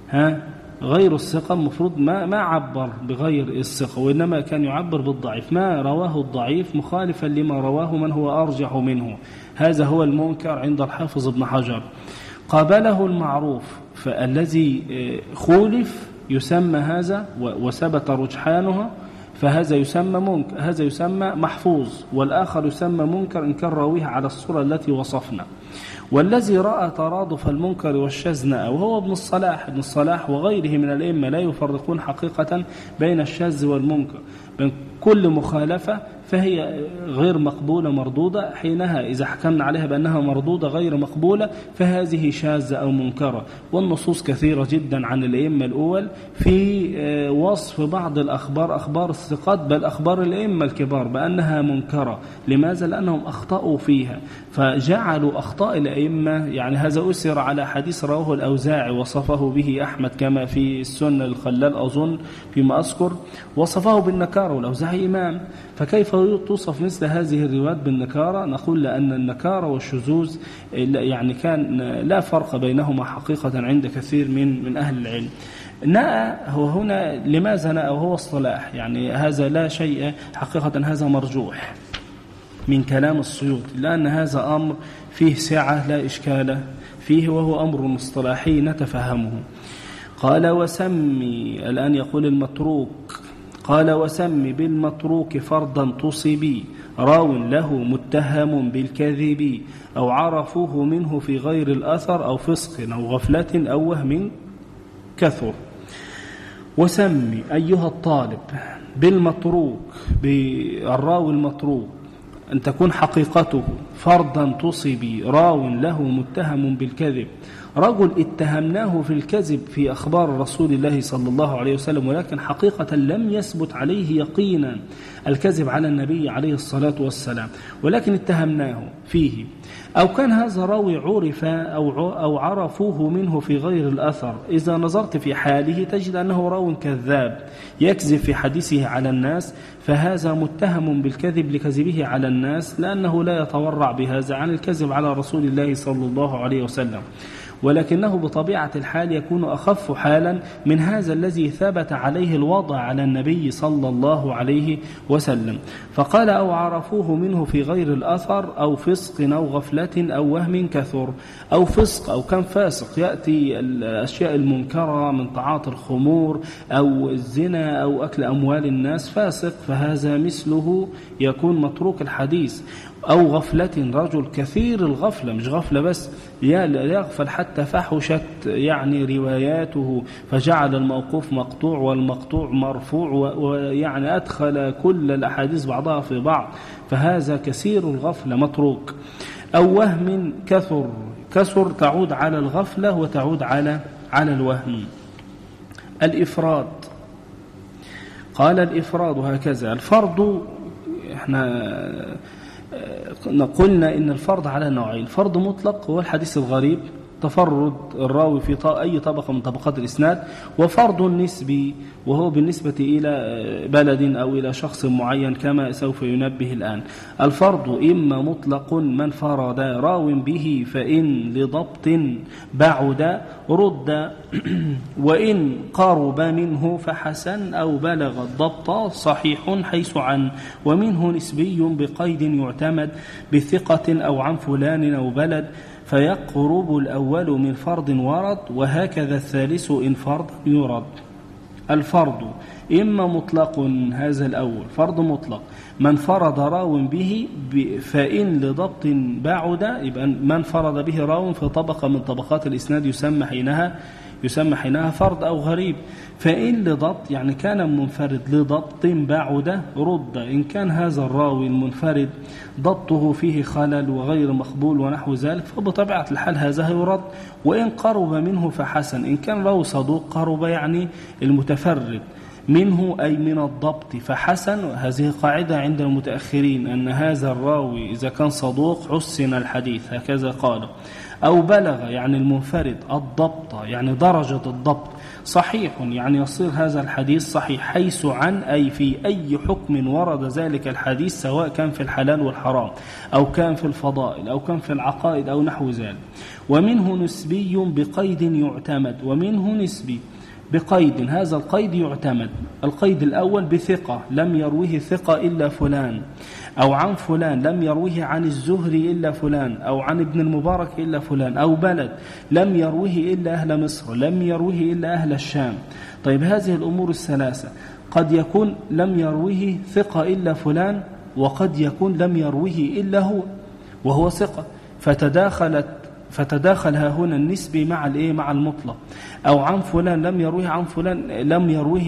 غير الثقة المفروض ما عبر بغير الثقة، وإنما كان يعبر بالضعيف. ما رواه الضعيف مخالفا لما رواه من هو أرجح منه، هذا هو المنكر عند الحافظ ابن حجر. قابله المعروف، فالذي خولف يسمى هذا وثبت رجحانه، فهذا يسمى منكر، هذا يسمى محفوظ، والآخر يسمى منكر إن كان راويه على الصورة التي وصفنا. والذي رأى ترادف المنكر والشاذ وهو ابن الصلاح وغيره من الأئمة لا يفرقون حقيقة بين الشاذ والمنكر، بين كل مخالفة فهي غير مقبولة مردودة. حينها إذا حكمنا عليها بأنها مردودة غير مقبولة فهذه شاذة أو منكرة. والنصوص كثيرة جدا عن الأئمة الأول في وصف بعض الأخبار، أخبار الثقات بل أخبار الأئمة الكبار، بأنها منكرة. لماذا؟ لأنهم أخطأوا فيها، فجعلوا أخطاء الأئمة. يعني هذا أسر على حديث رواه الأوزاعي وصفه به أحمد كما في السنة الخلال أظن فيما أذكر، وصفه بالنكارة، والأوزاعي إمام، فكيف توصف مثل هذه الروايات بالنكارة؟ نقول لأن النكارة والشذوذ يعني كان لا فرق بينهما حقيقة عند كثير من أهل العلم. نأى هو هنا، لماذا نأى وهو الصلاح؟ يعني هذا لا شيء حقيقة، هذا مرجوح من كلام السيوطي، لأن هذا أمر فيه سعة لا إشكال فيه، وهو أمر اصطلاحي نتفهمه. قال: وسمي، الآن يقول المتروك، قال: وسمي بالمتروك فرضا تصبي، راو له متهم بالكذب، أو عرفوه منه في غير الأثر، أو فسق أو غفلة أو وهم كثر. وسمي أيها الطالب بالمتروك، بالراوي المتروك، أن تكون حقيقته فرضا تصبي، راو له متهم بالكذب، رجل اتهمناه في الكذب في أخبار رسول الله صلى الله عليه وسلم، ولكن حقيقة لم يثبت عليه يقينا الكذب على النبي عليه الصلاة والسلام، ولكن اتهمناه فيه. أو كان هذا راوي عرف أو عرفوه منه في غير الأثر، إذا نظرت في حاله تجد أنه راو كذاب يكذب في حديثه على الناس، فهذا متهم بالكذب لكذبه على الناس، لأنه لا يتورع بهذا عن الكذب على رسول الله صلى الله عليه وسلم، ولكنه بطبيعة الحال يكون أخف حالا من هذا الذي ثبت عليه الوضع على النبي صلى الله عليه وسلم. فقال: أو عرفوه منه في غير الأثر، أو فسق أو غفلة أو وهم كثر. أو فسق، أو كان فاسق، يأتي الأشياء المنكرة من تعاطي الخمور أو الزنا أو أكل أموال الناس، فاسق، فهذا مثله يكون متروك الحديث. أو غفلة، رجل كثير الغفلة، مش غفلة بس، يغفل حتى فحشت يعني رواياته، فجعل الموقوف مقطوع والمقطوع مرفوع، ويعني أدخل كل الأحاديث بعضها في بعض، فهذا كثير الغفلة متروك. أو وهم كثر تعود على الغفلة وتعود على الوهم. الإفراد، قال: الإفراد هكذا. الفرض، احنا قلنا إن الفرض على نوعين: فرض مطلق هو الحديث الغريب، تفرد الراوي في أي طبقة من طبقات الإسناد، وفرض نسبي وهو بالنسبة إلى بلد أو إلى شخص معين كما سوف ينبه الآن. الفرض إما مطلق من فرد راو به فإن لضبط بعد رد، وإن قرب منه فحسن أو بلغ الضبط صحيح حيث عن، ومنه نسبي بقيد يعتمد بثقة أو عن فلان أو بلد، فيقرب الأول من فرض ورد، وهكذا الثالث إن فرض يرد. الفرض إما مطلق، هذا الأول فرض مطلق من فرض راو به فإن لضبط بعد، يبقى من فرض به راو في طبقة من طبقات الإسناد يسمى حينها فرض أو غريب. فإن لضبط يعني كان منفرد لضبط بعد رد، إن كان هذا الراوي المنفرد ضبطه فيه خلل وغير مقبول ونحو ذلك فبطبيعة الحال هذا يرد. وإن قرب منه فحسن، إن كان راوي صدوق قرب يعني المتفرد منه أي من الضبط فحسن. هذه قاعدة عند المتأخرين أن هذا الراوي إذا كان صدوق حسن الحديث، هكذا قال. أو بلغ يعني المنفرد الضبط يعني درجة الضبط صحيح يعني يصير هذا الحديث صحيح حيث عن، أي في أي حكم ورد ذلك الحديث، سواء كان في الحلال والحرام أو كان في الفضائل أو كان في العقائد أو نحو ذلك. ومنه نسبي بقيد يعتمد، ومنه نسبي بقيد، هذا القيد يعتمد. القيد الأول بثقة لم يروه ثقة إلا فلان، أو عن فلان لم يروه عن الزهري إلا فلان، أو عن ابن المبارك إلا فلان، أو بلد لم يروه إلا أهل مصر، لم يروه إلا أهل الشام. طيب هذه الأمور الثلاثة قد يكون لم يروه ثقة إلا فلان، وقد يكون لم يروه إلا هو وهو ثقة، فتداخل ها هنا النسبي مع المطلق. أو عن فلان لم يروه عن فلان لم يروه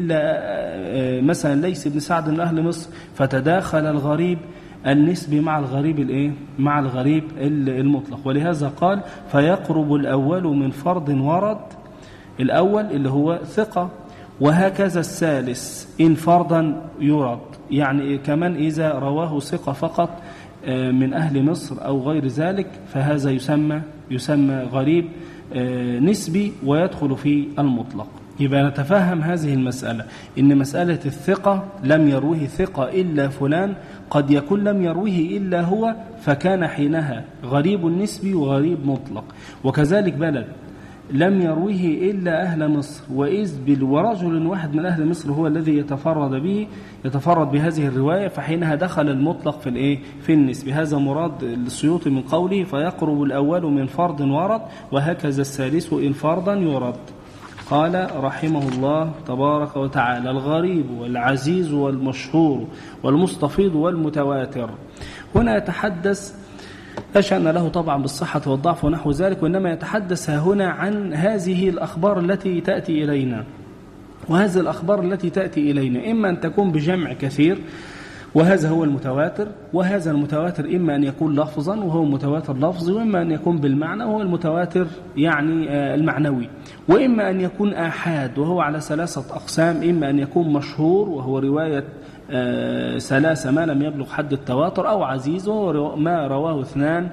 إلا مثلا ليس بن سعد من أهل مصر، فتداخل الغريب النسبي مع الغريب المطلق. ولهذا قال فيقرب الأول من فرض ورد، الأول اللي هو ثقة، وهكذا الثالث إن فرضا يرد، يعني كمان إذا رواه ثقة فقط من أهل مصر أو غير ذلك فهذا يسمى غريب نسبي ويدخل في المطلق. يبقى نتفهم هذه المسألة، إن مسألة الثقة لم يروه ثقة إلا فلان قد يكون لم يروه إلا هو، فكان حينها غريب نسبي وغريب مطلق. وكذلك بلد لم يروه إلا أهل مصر، ورجل واحد من أهل مصر هو الذي يتفرد بهذه الرواية، فحينها دخل المطلق في النسب. هذا مراد السيوطي من قوله فيقرب الأول من فرض ورد، وهكذا الثالث إن فرضا يرد. قال رحمه الله تبارك وتعالى الغريب والعزيز والمشهور والمستفيض والمتواتر. هنا يتحدث لا شأن له طبعا بالصحة والضعف ونحو ذلك، وإنما يتحدث هنا عن هذه الأخبار التي تأتي إلينا. وهذه الأخبار التي تأتي إلينا إما أن تكون بجمع كثير وهذا هو المتواتر، وهذا المتواتر إما أن يكون لفظا وهو متواتر لفظي، وإما أن يكون بالمعنى وهو المتواتر يعني المعنوي، وإما أن يكون آحاد وهو على ثلاثة أقسام، إما أن يكون مشهور وهو رواية ثلاثة ما لم يبلغ حد التواتر، أو عزيز وهو ما رواه اثنان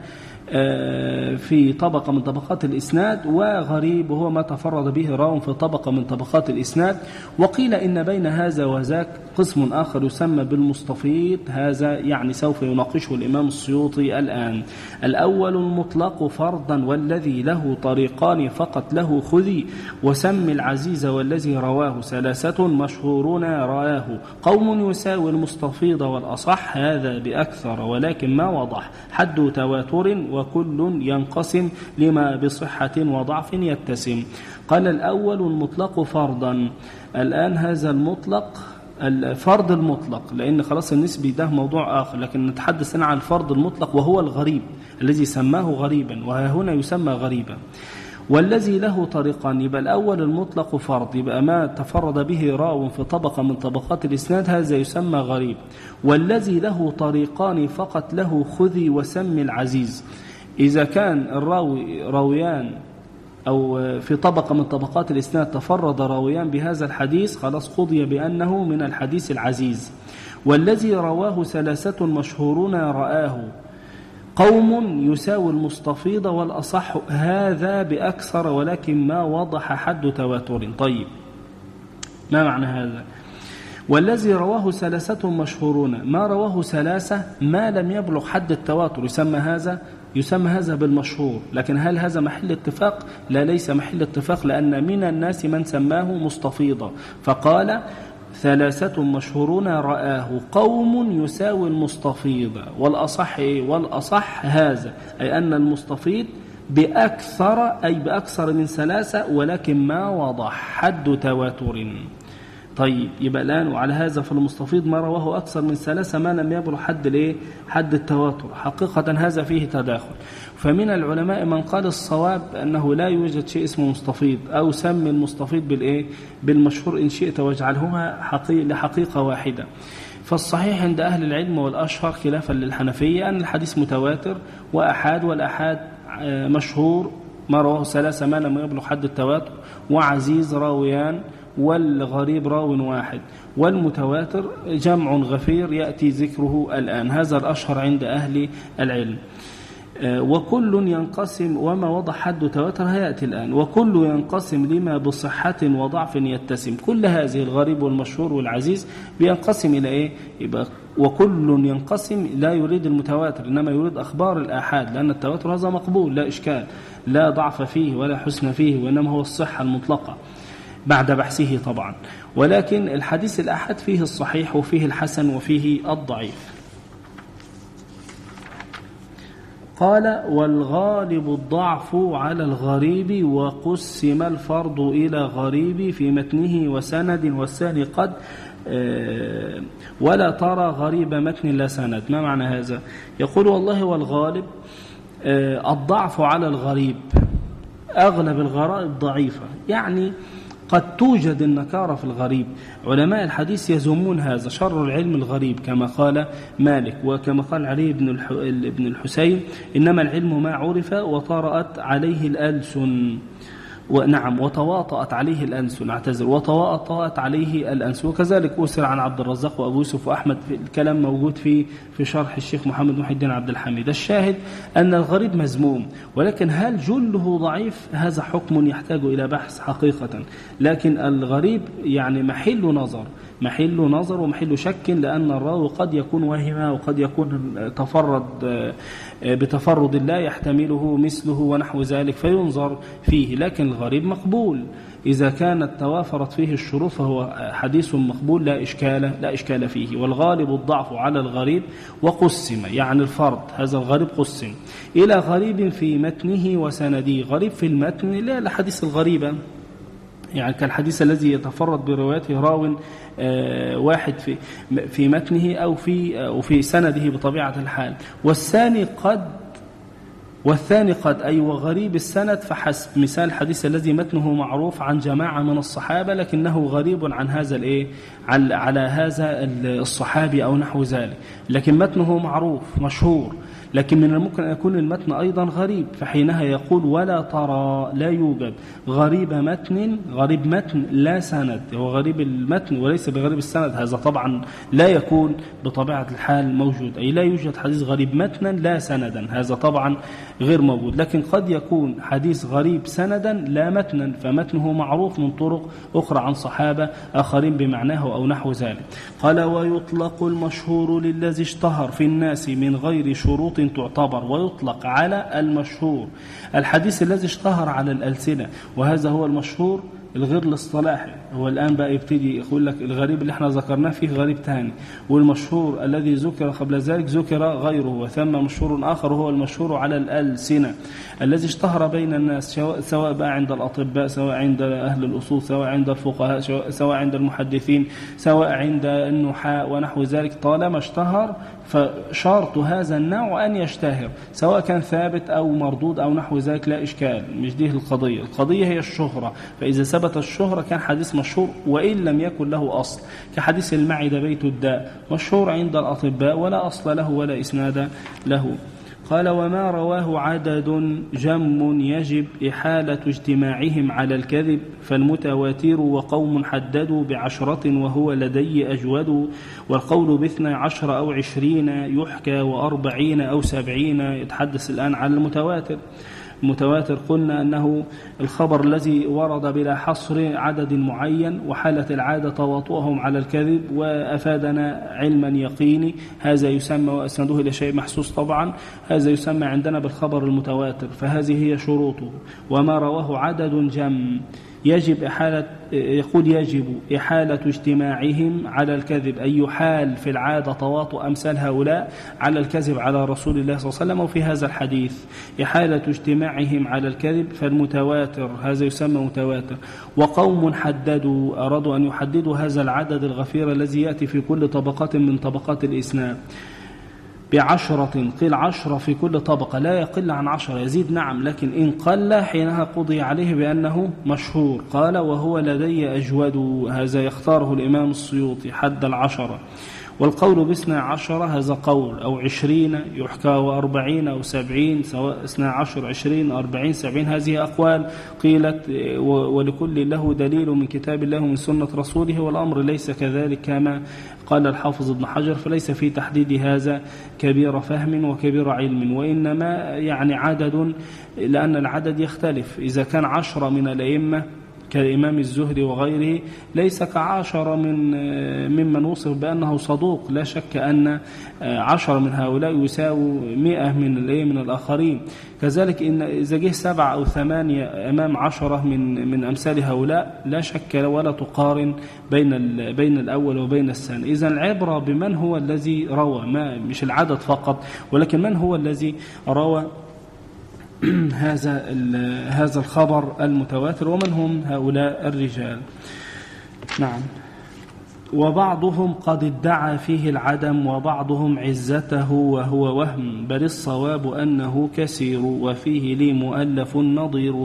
في طبقة من طبقات الإسناد، وغريب وهو ما تفرد به راو في طبقة من طبقات الإسناد. وقيل إن بين هذا وذاك قسم آخر يسمى بالمستفيض، هذا يعني سوف يناقشه الإمام السيوطي الآن. الأول المطلق فرضا والذي له طريقان فقط له خذي، وسم العزيز والذي رواه ثلاثة مشهورون رآه، قوم يساوي المستفيض والأصح هذا بأكثر، ولكن ما وضح حد تواتر وكل ينقسم لما بصحة وضعف يتسم. قال الأول المطلق فرضا. الآن هذا المطلق الفرض المطلق، لأن خلاص النسبي ده موضوع آخر، لكن نتحدث عن الفرض المطلق وهو الغريب الذي سماه غريبا، وهنا يسمى غريبا. والذي له طريقان، يبقى الأول المطلق فرض، يبقى ما تفرد به راو في طبقة من طبقات الإسناد هذا يسمى غريب. والذي له طريقان فقط له خذي وسم العزيز، إذا كان الراوي راويان أو في طبقة من طبقات الإسناد تفرد راويان بهذا الحديث خلاص قضي بأنه من الحديث العزيز. والذي رواه ثلاثة مشهورون رآه، قوم يساوي المستفيض والأصح هذا بأكثر ولكن ما وضح حد تواتر. طيب ما معنى هذا؟ والذي رواه ثلاثة مشهورون، ما رواه ثلاثة ما لم يبلغ حد التواتر يسمى هذا بالمشهور. لكن هل هذا محل اتفاق؟ لا، ليس محل اتفاق، لأن من الناس من سماه مستفيضا، فقال ثلاثة مشهورون رآه قوم يساوي المستفيض والأصح والأصح هذا، أي أن المستفيض بأكثر من ثلاثة ولكن ما وضح حد تواتر. طيب يبقى الآن وعلى هذا فالمستفيض ما رواه أكثر من ثلاثة ما لم يبلغ حد التواتر. حقيقة هذا فيه تداخل، فمن العلماء من قال الصواب أنه لا يوجد شيء اسمه مستفيض، أو سمي المستفيض بالمشهور إن شئت واجعلهما لحقيقة واحدة. فالصحيح عند أهل العلم والأشهر خلافا للحنفية أن الحديث متواتر وأحاد، والأحاد مشهور ما رواه ثلاثة ما لم يبلغ حد التواتر، وعزيز راويان، والغريب راو واحد، والمتواتر جمع غفير يأتي ذكره الآن. هذا الأشهر عند أهل العلم. وكل ينقسم، وما وضع حد تواتر هيأتي الآن، وكل ينقسم لما بصحة وضعف يتسم. كل هذه الغريب والمشهور والعزيز بينقسم إلى إيه؟ يبقى وكل ينقسم لا يريد المتواتر، إنما يريد أخبار الآحاد، لأن التواتر هذا مقبول لا إشكال، لا ضعف فيه ولا حسن فيه، وإنما هو الصحة المطلقة بعد بحثه طبعا. ولكن الحديث الأحد فيه الصحيح وفيه الحسن وفيه الضعيف. قال والغالب الضعف على الغريب، وقسم الفرض إلى غريب في متنه وسند، والثاني قد ولا ترى غريب متن لا سند. ما معنى هذا؟ يقول والله والغالب الضعف على الغريب، أغلب الغرائب ضعيفة، يعني قد توجد النكارة في الغريب. علماء الحديث يزومون هذا، شر العلم الغريب كما قال مالك، وكما قال علي بن الحسين إنما العلم ما عرف وطرأت عليه الألسن، ونعم وتواطأت عليه الأنس، وتواطأت عليه الأنس. وكذلك أسر عن عبد الرزاق وأبو يوسف وأحمد، في الكلام موجود في شرح الشيخ محمد محي الدين عبد الحميد. الشاهد أن الغريب مذموم، ولكن هل جله ضعيف؟ هذا حكم يحتاج إلى بحث حقيقة. لكن الغريب يعني محل نظر ومحل شك، لأن الراوي قد يكون وهما، وقد يكون تفرد بتفرد لا يحتمله مثله ونحو ذلك فينظر فيه. لكن الغريب مقبول إذا كانت توافرت فيه الشروط، فهو حديث مقبول لا إشكال فيه. والغالب الضعف على الغريب، وقسم يعني الفرد، هذا الغريب قسم إلى غريب في متنه وسنده. غريب في المتن لا الحديث الغريبة، يعني كالحديث الذي يتفرد بروايته راو واحد في متنه أو في سنده بطبيعة الحال. والثاني قد أي وغريب السند فحسب، مثال الحديث الذي متنه معروف عن جماعة من الصحابة لكنه غريب عن هذا على هذا الصحابي أو نحو ذلك، لكن متنه معروف مشهور، لكن من الممكن أن يكون المتن أيضا غريب، فحينها يقول ولا ترى، لا يوجد غريب متن لا سند، هو غريب المتن وليس بغريب السند. هذا طبعا لا يكون بطبيعة الحال موجود، أي لا يوجد حديث غريب متنا لا سندا، هذا طبعا غير موجود. لكن قد يكون حديث غريب سندا لا متنا، فمتنه معروف من طرق أخرى عن صحابة آخرين بمعناه أو نحو ذلك. قال ويطلق المشهور للذي اشتهر في الناس من غير شروط تعتبر، ويطلق على المشهور الحديث الذي اشتهر على الألسنة، وهذا هو المشهور الغير الاصطلاحي. هو الآن بقى يبتدي يقول لك الغريب اللي احنا ذكرناه فيه غريب ثاني، والمشهور الذي ذكر قبل ذلك ذكر غيره، وثم مشهور آخر هو المشهور على الألسنة الذي اشتهر بين الناس، سواء بقى عند الأطباء، سواء عند أهل الأصول، سواء عند الفقهاء، سواء عند المحدثين، سواء عند النحاة ونحو ذلك. طالما اشتهر فشرط هذا النوع أن يشتهر، سواء كان ثابت أو مردود أو نحو ذلك لا إشكال، مش دي القضية هي الشهرة. فإذا ثبت الشهرة كان حديث مشهور وإن لم يكن له أصل، كحديث المعدة بيت الداء، مشهور عند الأطباء ولا أصل له ولا إسناد له. قال: وما رواه عدد جم يجب إحالة اجتماعهم على الكذب، فالمتواتر وقوم حددوا ب10 وهو لدي أجود، والقول ب12 أو 20 يحكى، و40 أو 70 يتحدث الآن عن المتواتر. المتواتر قلنا أنه الخبر الذي ورد بلا حصر عدد معين، وحالة العادة تواطؤهم على الكذب، وأفادنا علما يقيني، هذا يسمى، وأسنده إلى شيء محسوس طبعا، هذا يسمى عندنا بالخبر المتواتر. فهذه هي شروطه. وما رواه عدد جم يجب إحالة، يقول يجب إحالة اجتماعهم على الكذب، أي يحال في العادة تواطؤ أمثال هؤلاء على الكذب على رسول الله صلى الله عليه وسلم. وفي هذا الحديث إحالة اجتماعهم على الكذب، فالمتواتر هذا يسمى متواتر. وقوم حددوا، أرادوا أن يحددوا هذا العدد الغفير الذي يأتي في كل طبقة من طبقات الإسناد ب10، قيل 10 في كل طبقة، لا يقل عن 10، يزيد نعم، لكن إن قل حينها قضي عليه بأنه مشهور. قال: وهو لدي أجود، هذا يختاره الإمام السيوطي حد 10. والقول ب12 هذا قول، أو 20 يحكى، و40 أو 70، سواء 12 20 40 70، هذه أقوال قيلت، ولكل له دليل من كتاب الله ومن سنة رسوله، والأمر ليس كذلك كما قال الحافظ ابن حجر، فليس في تحديد هذا كبير فهم وكبير علم، وإنما يعني عدد، لأن العدد يختلف. إذا كان 10 من الأئمة كالإمام الزهري وغيره ليس ك10 ممن وصف بأنه صدوق، لا شك أن 10 من هؤلاء يساوي 100 من الآخرين. كذلك إن إذا جه 7 أو 8 أمام 10 من أمثال هؤلاء، لا شك ولا تقارن بين الأول وبين الثاني. إذا العبرة بمن هو الذي روى، ما مش العدد فقط، ولكن من هو الذي روى هذا الخبر المتواتر، ومن هم هؤلاء الرجال. نعم. وبعضهم قد ادعى فيه العدم، وبعضهم عزته وهو وهم، بل الصواب أنه كثير، وفيه لي مؤلف نظير.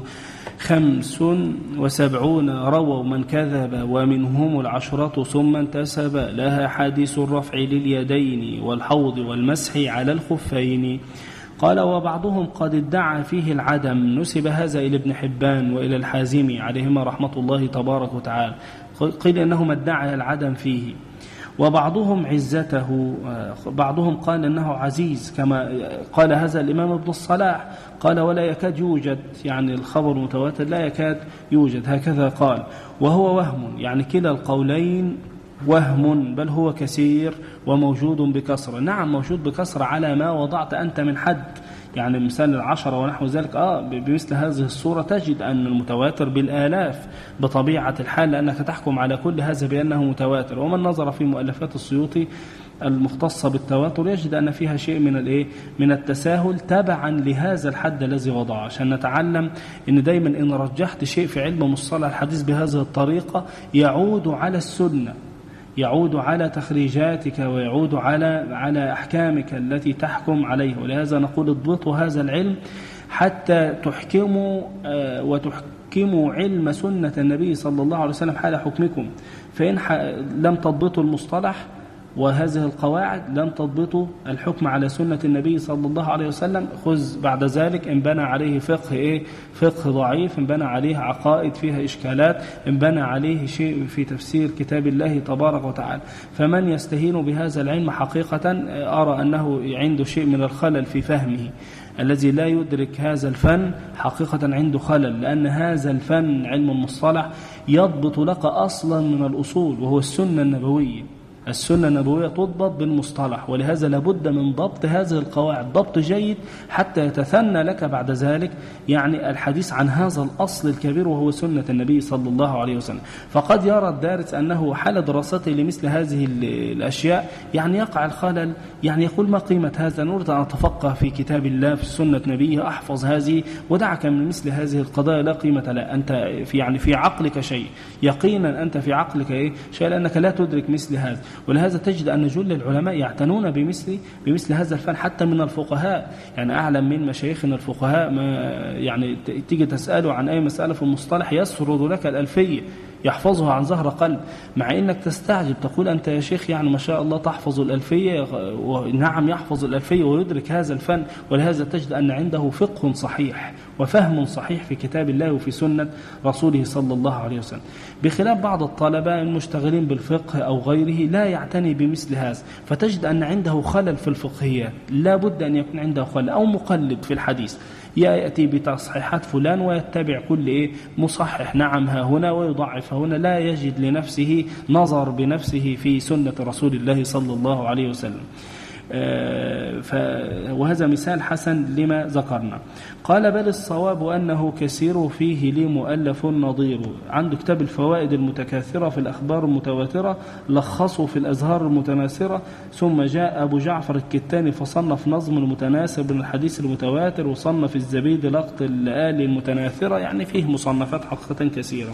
75 رووا من كذب، ومنهم 10 ثم انتسب، لها حديث الرفع لليدين والحوض والمسح على الخفين. قال: وبعضهم قد ادعى فيه العدم، نسب هذا إلى ابن حبان وإلى الحازمي عليهما رحمة الله تبارك وتعالى، قيل إنهما ادعى العدم فيه. وبعضهم عزته، بعضهم قال إنه عزيز، كما قال هذا الإمام ابن الصلاح، قال: ولا يكاد يوجد، يعني الخبر المتواتر لا يكاد يوجد، هكذا قال. وهو وهم، يعني كلا القولين وهم، بل هو كثير وموجود بكثرة. نعم موجود بكثرة على ما وضعت أنت من حد، يعني مثال 10 ونحو ذلك. بمثل هذه الصورة تجد أن المتواتر بالآلاف بطبيعة الحال، لأنك تحكم على كل هذا بأنه متواتر. ومن نظر في مؤلفات السيوطي المختصة بالتواتر يجد أن فيها شيء من التساهل تبعا لهذا الحد الذي وضعه، عشان نتعلم أن دايما إن رجحت شيء في علم مصطلح الحديث بهذه الطريقة يعود على السنة، يعود على تخريجاتك، ويعود على أحكامك التي تحكم عليه. ولهذا نقول اضبطوا هذا العلم حتى تحكموا وتحكموا علم سنة النبي صلى الله عليه وسلم حال حكمكم. فإن لم تضبطوا المصطلح وهذه القواعد لم تضبطوا الحكم على سنة النبي صلى الله عليه وسلم. خذ بعد ذلك إن بنى عليه فقه ضعيف، إن بنى عليه عقائد فيها إشكالات، إن بنى عليه شيء في تفسير كتاب الله تبارك وتعالى. فمن يستهين بهذا العلم حقيقة أرى أنه عنده شيء من الخلل في فهمه. الذي لا يدرك هذا الفن حقيقة عنده خلل، لأن هذا الفن علم المصطلح يضبط لك أصلا من الأصول، وهو السنة النبوية. السنة النبوية تضبط بالمصطلح، ولهذا لابد من ضبط هذه القواعد ضبط جيد حتى يتثنى لك بعد ذلك يعني الحديث عن هذا الأصل الكبير وهو سنة النبي صلى الله عليه وسلم. فقد يرى الدارس أنه حال دراسته لمثل هذه الأشياء يعني يقع الخلل، يعني يقول ما قيمة هذا، نريد أن أتفقه في كتاب الله في سنة نبيه أحفظ هذه، ودعك من مثل هذه القضايا لا قيمة لا. أنت في عقلك شيء، يقينا أنت في عقلك شيء، لأنك لا تدرك مثل هذا. ولهذا تجد أن جل العلماء يعتنون بمثل هذا الفن حتى من الفقهاء. يعني أعلم من مشايخنا الفقهاء ما يعني تيجي تسأله عن أي مسألة في المصطلح يسرد لك الألفية، يحفظها عن ظهر قلب، مع إنك تستعجب تقول أنت يا شيخ يعني ما شاء الله تحفظ الألفية، ونعم يحفظ الألفية ويدرك هذا الفن، ولهذا تجد أن عنده فقه صحيح وفهم صحيح في كتاب الله وفي سنة رسوله صلى الله عليه وسلم، بخلاف بعض الطلبة المشتغلين بالفقه أو غيره لا يعتني بمثل هذا، فتجد أن عنده خلل في الفقهيات، لا بد أن يكون عنده خلل، أو مقلد في الحديث يأتي بتصحيحات فلان ويتبع كل مصحح نعم ها هنا ويضعف هنا، لا يجد لنفسه نظر بنفسه في سنة رسول الله صلى الله عليه وسلم. وهذا مثال حسن لما ذكرنا. قال بل الصواب أنه كثير فيه لي مؤلف نظير، عنده كتاب الفوائد المتكاثرة في الأخبار المتواترة لخصوا في الأزهار المتناثرة، ثم جاء أبو جعفر الكتاني فصنف نظم المتناسب من الحديث المتواتر، وصنف الزبيد لقط الآلي المتناثرة، يعني فيه مصنفات حقيقة كثيرة.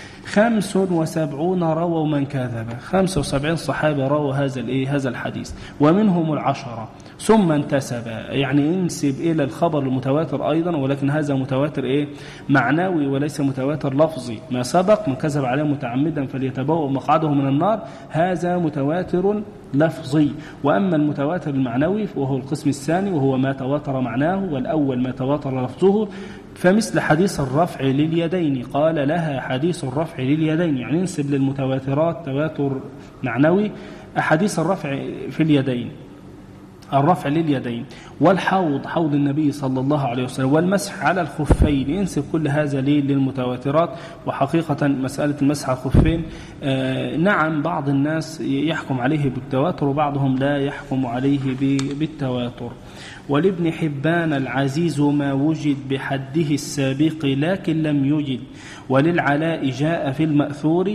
75 رووا من كذب، 75 صحابة رووا هذا الحديث، ومنهم 10 ثم انتسب، يعني ينسب إلى الخبر المتواتر أيضا، ولكن هذا متواتر معنوي وليس متواتر لفظي. ما سبق من كذب عليه متعمدا فليتبوأ مقعده من النار، هذا متواتر لفظي. وأما المتواتر المعنوي وهو القسم الثاني، وهو ما تواتر معناه، والأول ما تواتر لفظه، فمثل حديث الرفع لليدين، قال لها حديث الرفع لليدين، يعني ينسب للمتواترات تواتر معنوي أحاديث الرفع في اليدين، الرفع لليدين، والحوض حوض النبي صلى الله عليه وسلم، والمسح على الخفين، ينسب كل هذا للمتواترات. وحقيقة مسألة المسح على الخفين نعم بعض الناس يحكم عليه بالتواتر وبعضهم لا يحكم عليه بالتواتر. ولابن حبان العزيز ما وجد بحده السابق لكن لم يجد، وللعلاء جاء في المأثور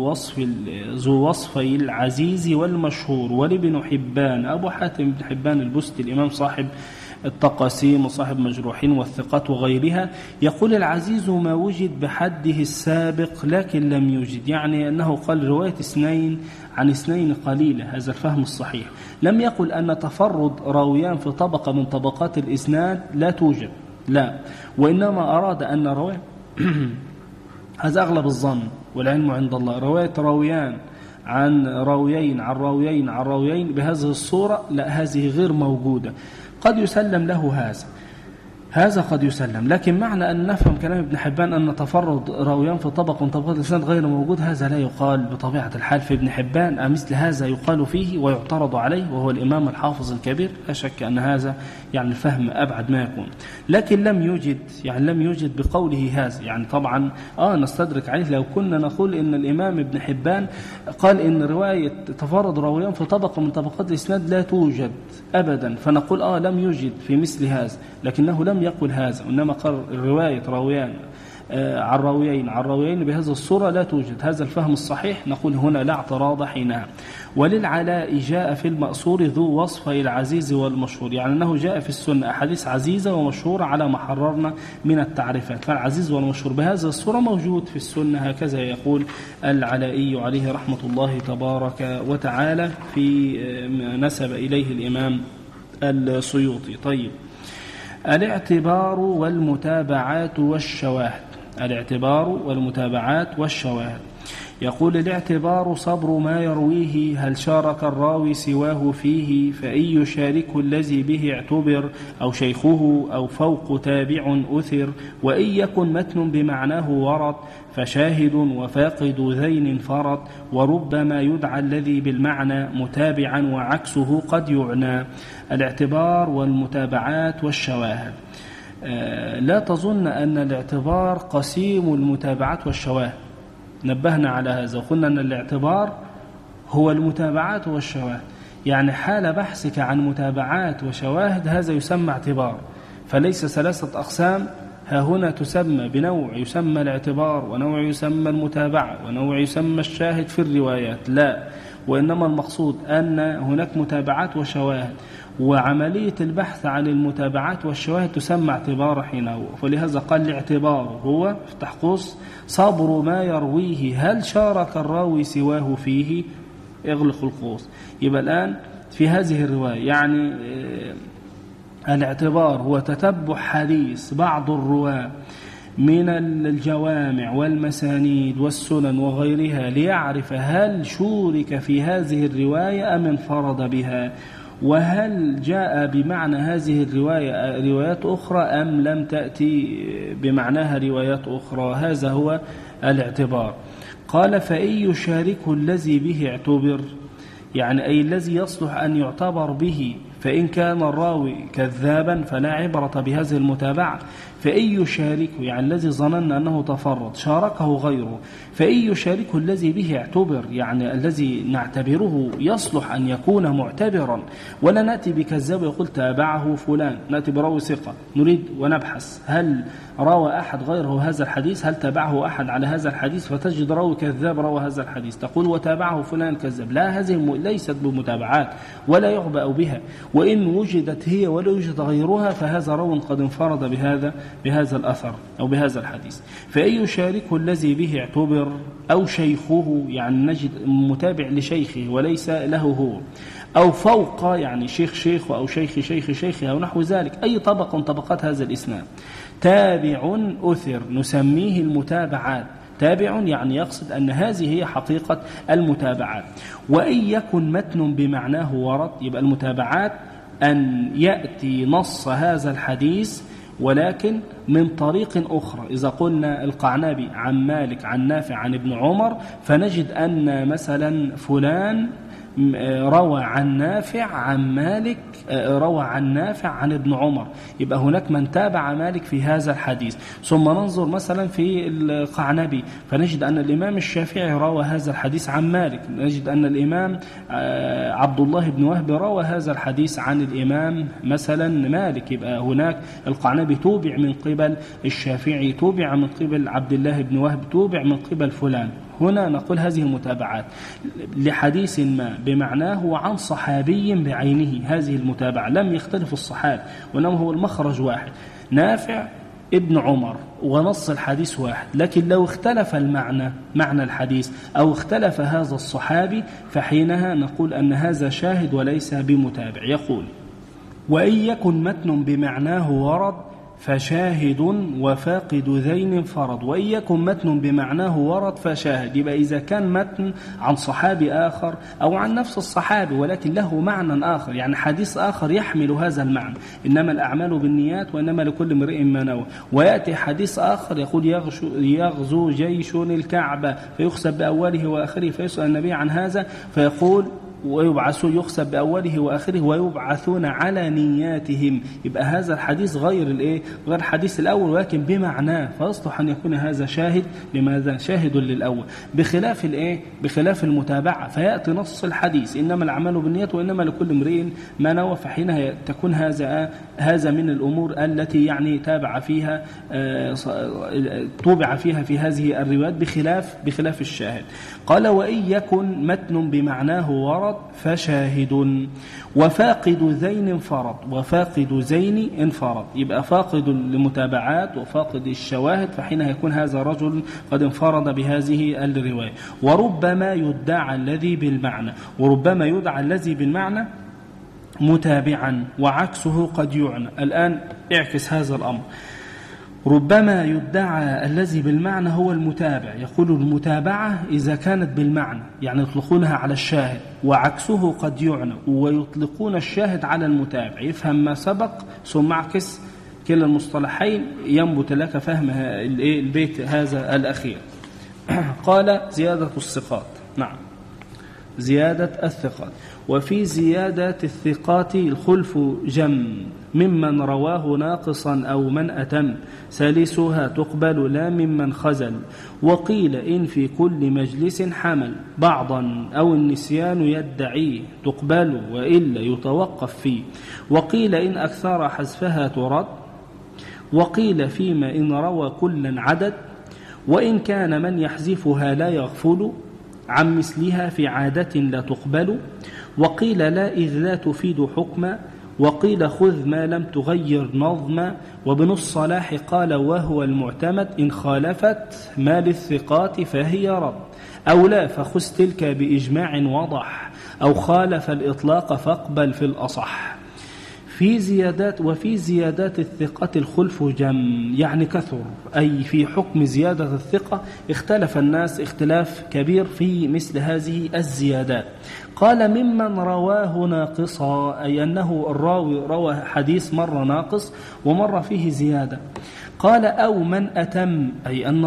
ذو وصفي العزيز والمشهور. ولابن حبان أبو حاتم بن حبان البستي الإمام صاحب التقاسيم وصاحب مجروحين والثقات وغيرها، يقول العزيز ما وجد بحده السابق لكن لم يجد، يعني أنه قال رواية 2 عن 2 قليلة، هذا الفهم الصحيح. لم يقل أن تفرد راويان في طبقة من طبقات الإسناد لا توجد، لا، وإنما أراد أن رواية هذا أغلب الظن والعلم عند الله، رواية راويان عن راويين عن راويين عن راويين بهذه الصورة، لا، هذه غير موجودة. قد يسلم له هذا قد يسلم، لكن معنى أن نفهم كلام ابن حبان أن تفرد راويان في طبق من طبقات الإسناد غير موجود، هذا لا يقال بطبيعة الحال في ابن حبان، مثل هذا يقال فيه ويعترض عليه، وهو الإمام الحافظ الكبير، لا شك أن هذا يعني الفهم أبعد ما يكون. لكن لم يوجد بقوله هذا، يعني طبعا نستدرك عليه لو كنا نقول إن الإمام ابن حبان قال إن رواية تفرد راويان في طبقة من طبقات الإسناد لا توجد أبدا، فنقول لم يوجد في مثل هذا، لكنه لم يقل هذا، وإنما قال رواية راويان عن راويين بهذه الصورة لا توجد، هذا الفهم الصحيح، نقول هنا لا اعتراض حينها. وللعلاء جاء في المأثور ذو وصفي العزيز والمشهور، يعني أنه جاء في السنة أحاديث عزيزة ومشهورة على ما حررنا من التعريفات، فالعزيز والمشهور بهذه الصورة موجود في السنة، هكذا يقول العلائي عليه رحمة الله تبارك وتعالى في ما نسب إليه الإمام السيوطي. طيب، الاعتبار والمتابعات والشواهد. يقول الاعتبار صبر ما يرويه، هل شارك الراوي سواه فيه، فإن يشارك الذي به اعتبر، أو شيخه أو فوق تابع أثر، وإن يكن متن بمعناه ورد، فشاهد وفاقد ذين فرد، وربما يدعى الذي بالمعنى متابعا وعكسه قد يعنى. الاعتبار والمتابعات والشواهد، لا تظن أن الاعتبار قسيم المتابعات والشواهد، نبهنا على هذا وقلنا أن الاعتبار هو المتابعات والشواهد، يعني حال بحثك عن متابعات وشواهد هذا يسمى اعتبار، فليس 3 أقسام، ها هنا تسمى بنوع يسمى الاعتبار، ونوع يسمى المتابعة، ونوع يسمى الشاهد في الروايات، لا، وإنما المقصود أن هناك متابعات وشواهد، وعملية البحث عن المتابعات والشواهد تسمى اعتبار حينه. فلهذا قال الاعتبار هو افتح قوس صبر ما يرويه، هل شارك الراوي سواه فيه، اغلق القوس. يبقى الآن في هذه الرواية يعني الاعتبار هو تتبع حديث بعض الرواة من الجوامع والمسانيد والسنن وغيرها ليعرف هل شورك في هذه الرواية أم انفرد بها، وهل جاء بمعنى هذه الرواية روايات أخرى أم لم تأتي بمعناها روايات أخرى. هذا هو الاعتبار. قال فإن يشاركه الذي به اعتبر، يعني أي الذي يصلح أن يعتبر به، فإن كان الراوي كذابا فلا عبرة بهذه المتابعة. فإن يشاركه يعني الذي ظننا أنه تفرد شاركه غيره، فإن يشاركه الذي به اعتبر يعني الذي نعتبره يصلح أن يكون معتبرا، ولا نأتي بكذاب يقول تابعه فلان، نأتي براوي ثقة نريد ونبحث هل روى أحد غيره هذا الحديث، هل تابعه أحد على هذا الحديث، فتجد راوي كذاب روى هذا الحديث تقول وتابعه فلان كذاب. لا، هذه ليست بمتابعات ولا يعبأ بها، وإن وجدت هي ولا يوجد غيرها فهذا راو قد انفرد بهذا الأثر أو بهذا الحديث. فأي يشاركه الذي به اعتبر أو شيخه، يعني نجد متابع لشيخه وليس له هو، أو فوق يعني شيخ أو شيخ أو نحو ذلك، أي طبق من طبقات هذا الإسناد. تابع أثر نسميه المتابعات. تابع يعني يقصد أن هذه هي حقيقة المتابعات. وإن يكن متن بمعناه ورد، يبقى المتابعات أن يأتي نص هذا الحديث ولكن من طريق أخرى. إذا قلنا القعنبي عن مالك عن نافع عن ابن عمر، فنجد أن مثلا فلان روى عن نافع عن مالك، روى عن نافع عن ابن عمر، يبقى هناك من تابع مالك في هذا الحديث. ثم ننظر مثلا في القعنبي فنجد أن الإمام الشافعي روى هذا الحديث عن مالك، نجد أن الإمام عبد الله بن وهب روى هذا الحديث عن الإمام مثلا مالك، يبقى هناك القعنبي توبع من قبل الشافعي، توبع من قبل عبد الله بن وهب، توبع من قبل فلان. هنا نقول هذه متابعات لحديث ما بمعناه وعن صحابي بعينه. هذه المتابعة لم يختلف الصحابة وإنما هو المخرج واحد، نافع ابن عمر، ونص الحديث واحد. لكن لو اختلف معنى الحديث أو اختلف هذا الصحابي فحينها نقول أن هذا شاهد وليس بمتابع. يقول وإن يكن متن بمعناه ورد فشاهد وفاقد ذين انفرد. وإن يكن متن بمعناه ورد فشاهد، يبقى إذا كان متن عن صحابي آخر أو عن نفس الصحابي ولكن له معنى آخر، يعني حديث آخر يحمل هذا المعنى، إنما الأعمال بالنيات وإنما لكل امرئ ما نوى، ويأتي حديث آخر يقول يغزو جيش الكعبة فيخسب بأوله وآخره، فيسأل النبي عن هذا فيقول ويبعثون، يخسب بأوله وآخره ويبعثون على نياتهم. يبقى هذا الحديث غير الحديث الأول ولكن بمعناه، فيصلح أن يكون هذا شاهد. لماذا؟ شاهد للأول، بخلاف المتابعة فيأتي نص الحديث إنما الأعمال بالنيات وإنما لكل امرئ ما نوى، فحينها تكون هذا من الأمور التي يعني طوبع فيها في هذه الروايات بخلاف الشاهد. قال وإن يكن متن بمعناه ورد فشاهد وفاقد ذين انفرد. وفاقد ذين انفرد، يبقى فاقد المتابعات وفاقد الشواهد، فحينها يكون هذا رجل قد انفرد بهذه الرواية. وربما يدعى الذي بالمعنى، وربما يدعى الذي بالمعنى متابعا وعكسه قد يعنى. الآن اعكس هذا الأمر، ربما يدعى الذي بالمعنى هو المتابع. يقول المتابعة إذا كانت بالمعنى يعني يطلقونها على الشاهد، وعكسه قد يعنى ويطلقون الشاهد على المتابع. يفهم ما سبق ثم اعكس كلا المصطلحين ينبت لك فهم البيت هذا الأخير. قال زيادة الثقات. نعم، زيادة الثقات. وفي زيادة الثقات الخلف جم ممن رواه ناقصا أو من أتم، ثالثها تقبل لا ممن خزل. وقيل إن في كل مجلس حمل بعضا أو النسيان يدعي تقبل وإلا يتوقف فيه. وقيل إن أكثر حذفها ترد. وقيل فيما إن روى كلا عدد، وإن كان من يحذفها لا يغفل عن مثلها في عادة لا تقبل. وقيل لا إذ لا تفيد حكما، وقيل خذ ما لم تغير نظما. وابن الصلاح قال وهو المعتمد إن خالفت ما للثقات فهي رد، أو لا فخذ تلك بإجماع وضح، أو خالف الإطلاق فاقبل في الأصح. وفي زيادات الثقة الخلف جم، يعني كثر، أي في حكم زيادة الثقة اختلف الناس اختلاف كبير في مثل هذه الزيادات. قال ممن رواه ناقصا، أي أنه الراوي روى حديث مرة ناقص ومرة فيه زيادة. قال أو من أتم، أي أن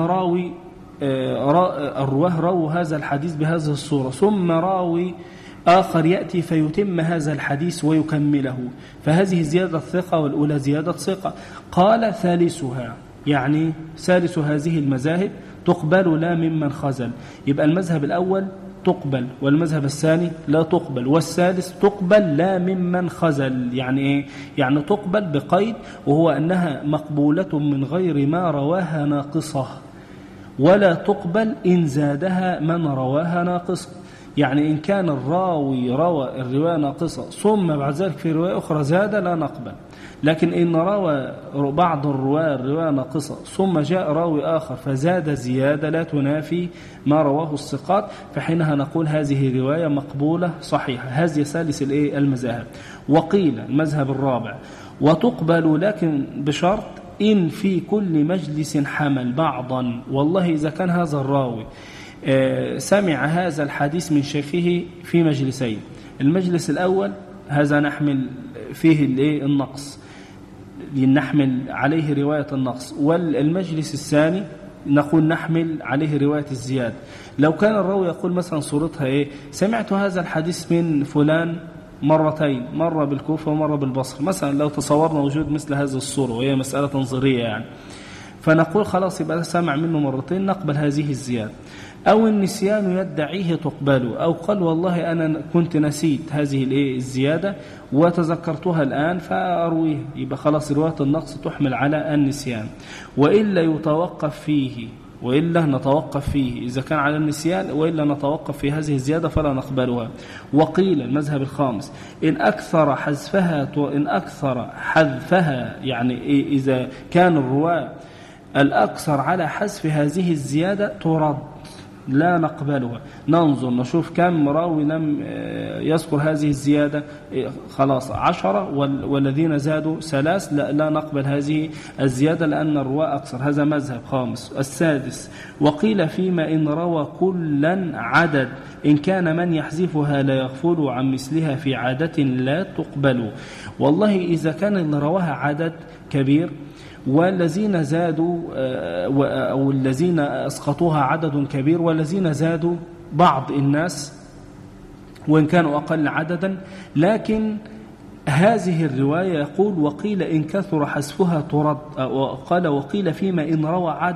الرواه رووا هذا الحديث بهذه الصورة، ثم راوي آخر يأتي فيتم هذا الحديث ويكمله، فهذه زيادة ثقة والأولى زيادة ثقة. قال ثالثها، يعني ثالث هذه المذاهب تقبل لا ممن خزل، يبقى المذهب الأول تقبل والمذهب الثاني لا تقبل، والثالث تقبل لا ممن خزل. يعني إيه؟ يعني تقبل بقيد، وهو أنها مقبولة من غير ما رواها ناقصة، ولا تقبل إن زادها من رواها ناقصة. يعني إن كان الراوي روى الرواية ناقصة ثم بعد ذلك في رواية أخرى زاد لا نقبل، لكن إن روى بعض الرواية ناقصة ثم جاء راوي آخر فزاد زيادة لا تنافي ما رواه الثقات، فحينها نقول هذه رواية مقبولة صحيحة. هذه ثالث المذاهب. وقيل المذهب الرابع وتقبل لكن بشرط إن في كل مجلس حمل بعضا. والله إذا كان هذا الراوي سمع هذا الحديث من شيخه في مجلسين، المجلس الأول هذا نحمل فيه النقص، نحمل عليه رواية النقص، والمجلس الثاني نقول نحمل عليه رواية الزيادة. لو كان الراوي يقول مثلا صورتها سمعت هذا الحديث من فلان مرتين، مرة بالكوفة ومرة بالبصرة مثلا، لو تصورنا وجود مثل هذه الصورة وهي مسألة تنظيرية يعني، فنقول خلاص يبقى سمع منه مرتين نقبل هذه الزيادة. أو النسيان يدعيه تقبله، أو قال والله أنا كنت نسيت هذه الزيادة وتذكرتها الآن فأرويه، يبقى خلاص رواية النقص تحمل على النسيان. وإلا يتوقف فيه، وإلا نتوقف فيه إذا كان على النسيان، وإلا نتوقف في هذه الزيادة فلا نقبلها. وقيل المذهب الخامس إن أكثر حذفها يعني إذا كان الرواة الأكثر على حذف هذه الزيادة ترد لا نقبلها. ننظر نشوف كم راوي لم يذكر هذه الزيادة، خلاص 10 والذين زادوا 3 لا نقبل هذه الزيادة لأن الرواة أكثر. هذا مذهب خامس. السادس وقيل فيما إن روى كلا عدد إن كان من يحذفها لا يغفل عن مثلها في عادة لا تقبل. والله إذا كان اللي رواها عدد كبير والذين زادوا أو الذين أسقطوها عدد كبير والذين زادوا بعض الناس وإن كانوا أقل عددا، لكن هذه الرواية يقول وقيل إن كثر حذفها ترد. قال وقيل فيما إن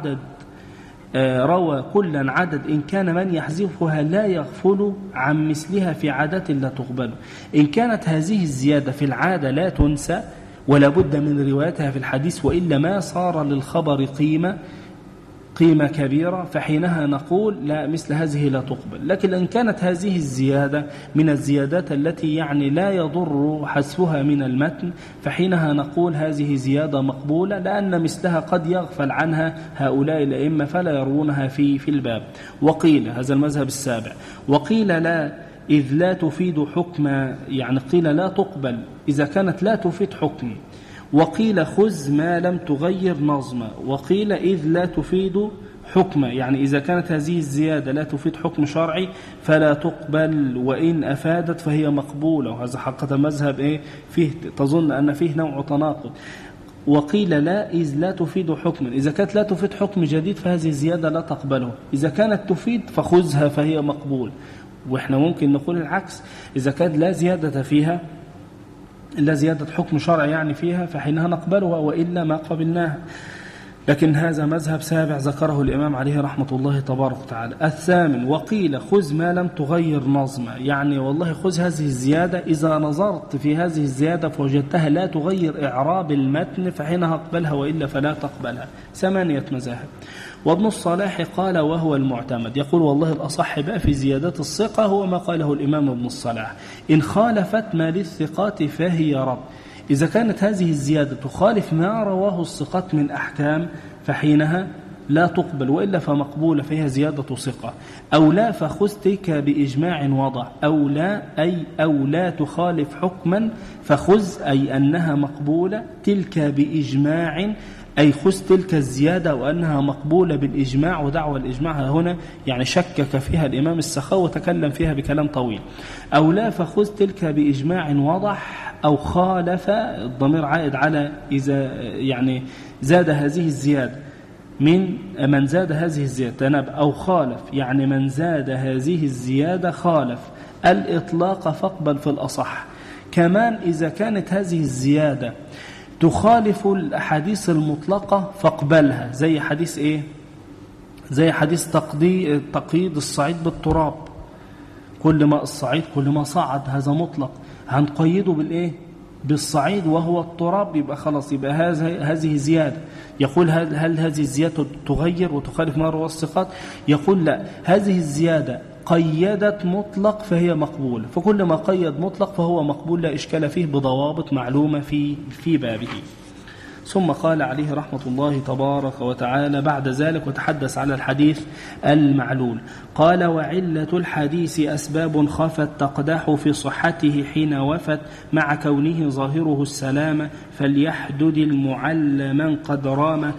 روى كلا عدد إن كان من يحذفها لا يغفل عن مثلها في عادة لا تقبل. إن كانت هذه الزيادة في العادة لا تنسى ولا بد من روايتها في الحديث، وإلا ما صار للخبر قيمة كبيرة، فحينها نقول لا مثل هذه لا تقبل. لكن إن كانت هذه الزيادة من الزيادات التي يعني لا يضر حذفها من المتن، فحينها نقول هذه زيادة مقبولة، لأن مثلها قد يغفل عنها هؤلاء الأئمة فلا يروونها في الباب. وقيل هذا المذهب السابع وقيل لا إذ لا تفيد حكما، يعني قيل لا تقبل إذا كانت لا تفيد حكم. وقيل خذ ما لم تغير نظما. وقيل إذ لا تفيد حكما، يعني إذا كانت هذه الزيادة لا تفيد حكم شرعي فلا تقبل، وإن أفادت فهي مقبولة. وهذا حقيقة مذهب فيه تظن أن فيه نوع تناقض. وقيل لا إذ لا تفيد حكما، إذا كانت لا تفيد حكم جديد فهذه الزيادة لا تقبله، إذا كانت تفيد فخذها فهي مقبول. وإحنا ممكن نقول العكس، إذا كانت لا زيادة فيها، لا زيادة حكم شرعي يعني فيها، فحينها نقبلها وإلا ما قبلناها. لكن هذا مذهب سابع ذكره الإمام عليه رحمة الله تبارك وتعالى. الثامن وقيل خذ ما لم تغير نظما، يعني والله خذ هذه الزيادة إذا نظرت في هذه الزيادة فوجدتها لا تغير إعراب المتن فحينها اقبلها وإلا فلا تقبلها. 8 مذاهب. وابن الصلاح قال وهو المعتمد، يقول والله الأصح بقى في زيادات الثقة هو ما قاله الإمام ابن الصلاح، إن خالفت ما للثقات فهي رد. إذا كانت هذه الزيادة تخالف ما رواه الثقات من أحكام فحينها لا تقبل، وإلا فمقبولة فيها زيادة ثقة. أو لا فخذ تلك بإجماع وضع، أو لا أي أو لا تخالف حكما فخذ أي أنها مقبولة، تلك بإجماع أي خذ تلك الزيادة وأنها مقبولة بالإجماع. ودعوى الإجماع هنا يعني شكك فيها الإمام السخاوي وتكلم فيها بكلام طويل. أو لا فخذ تلك بإجماع وضح، أو خالف الضمير عائد على إذا يعني زاد هذه الزيادة من زاد هذه الزيادة، أو خالف يعني من زاد هذه الزيادة خالف الإطلاق فاقبل في الأصح. كمان إذا كانت هذه الزيادة تخالف الأحاديث المطلقة فاقبلها، زي حديث إيه؟ زي حديث تقييد الصعيد بالتراب، كل ما الصعيد كل ما صعد، هذا مطلق، هنقيده بالإيه؟ بالصعيد وهو التراب، يبقى خلاص، يبقى هذه زيادة. يقول هل هذه الزيادة تغير وتخالف ما رواه الثقات؟ يقول لا، هذه الزيادة قيدت مطلق فهي مقبولة، فكل ما قيد مطلق فهو مقبول لا إشكال فيه بضوابط معلومة في بابه. ثم قال عليه رحمة الله تبارك وتعالى بعد ذلك وتحدث على الحديث المعلول، قال: وعلة الحديث أسباب خفت تقدح في صحته حين وفت، مع كونه ظاهره السلامة، فليحدد المعل من قد رام،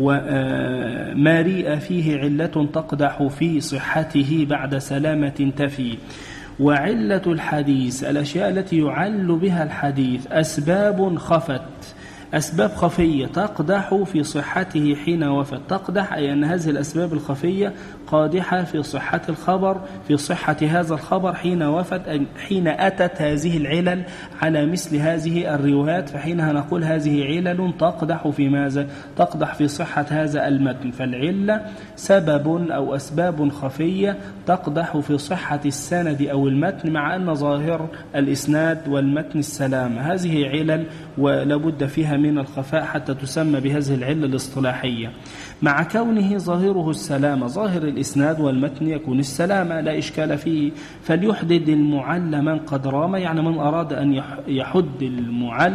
وما ريء فيه علة تقدح في صحته بعد سلامة تفي. وعلة الحديث الأشياء التي يعل بها الحديث أسباب خفت، أسباب خفية تقدح في صحته حين وفت. تقدح أي أن هذه الأسباب الخفية قادحة في صحة الخبر، في صحة هذا الخبر حين وفت، حين أتت هذه العلل على مثل هذه الروايات، فحينها نقول هذه علل تقدح في ماذا؟ تقدح في صحة هذا المتن. فالعلة سبب أو أسباب خفية تقدح في صحة السند أو المتن، مع أن ظاهر الإسناد والمتن السلامة. هذه علل ولابد فيها من الخفاء حتى تسمى بهذه العلة الاصطلاحية. مع كونه ظاهره السلامة، ظاهر الإسناد والمتن يكون السلامة لا إشكال فيه. فليحدد المعل من قد رام، يعني من أراد أن يحد المعل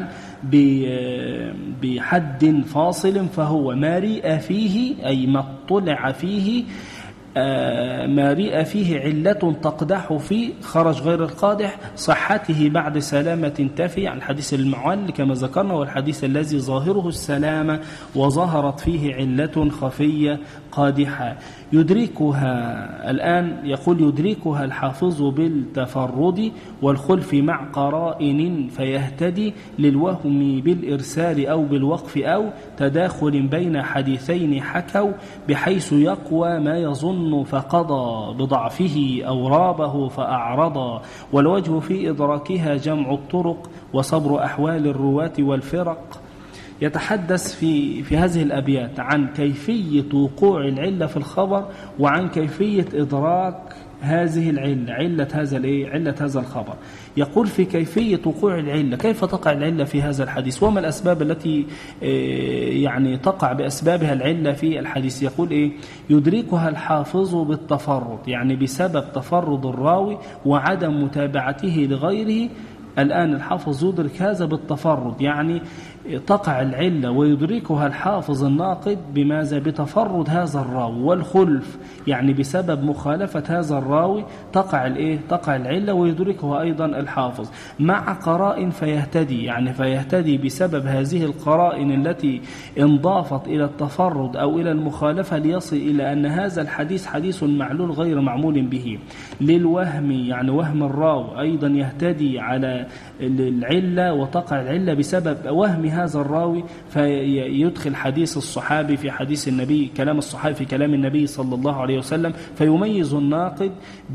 بحد فاصل فهو ما ريء فيه، أي ما اطلع فيه، ما رئ فيه علة تقدح في خرج غير القادح صحته بعد سلامة تفي، عن الحديث المعل كما ذكرنا، والحديث الذي ظاهره السلامة وظهرت فيه علة خفية قادحة. يدركها الآن، يقول يدركها الحافظ بالتفرد والخلف مع قرائن فيهتدي، للوهم بالإرسال أو بالوقف أو تداخل بين حديثين حكوا، بحيث يقوى ما يظن فقضى بضعفه أو رابه فأعرضا. والوجه في إدراكها جمع الطرق وصبر أحوال الرواة والفرق. يتحدث في هذه الأبيات عن كيفية وقوع العلة في الخبر، وعن كيفية إدراك هذه العلة، علة هذا الخبر. يقول في كيفية وقوع العلة، كيف تقع العلة في هذا الحديث، وما الأسباب التي يعني تقع بأسبابها العلة في الحديث. يقول يدركها الحافظ بالتفرد، يعني بسبب تفرد الراوي وعدم متابعته لغيره. الآن الحافظ يدرك هذا بالتفرد، يعني تقع العلة ويدركها الحافظ الناقد بماذا؟ بتفرد هذا الراوي. والخلف يعني بسبب مخالفة هذا الراوي تقع العلة ويدركها أيضا الحافظ، مع قرائن فيهتدي، يعني فيهتدي بسبب هذه القرائن التي انضافت إلى التفرد أو إلى المخالفة، ليصل إلى أن هذا الحديث حديث معلول غير معمول به. للوهم يعني وهم الراوي أيضا يهتدي على العلة، وتقع العلة بسبب وهم هذا الراوي، فيدخل حديث الصحابي في حديث النبي، كلام الصحابي في كلام النبي صلى الله عليه وسلم، فيميز الناقد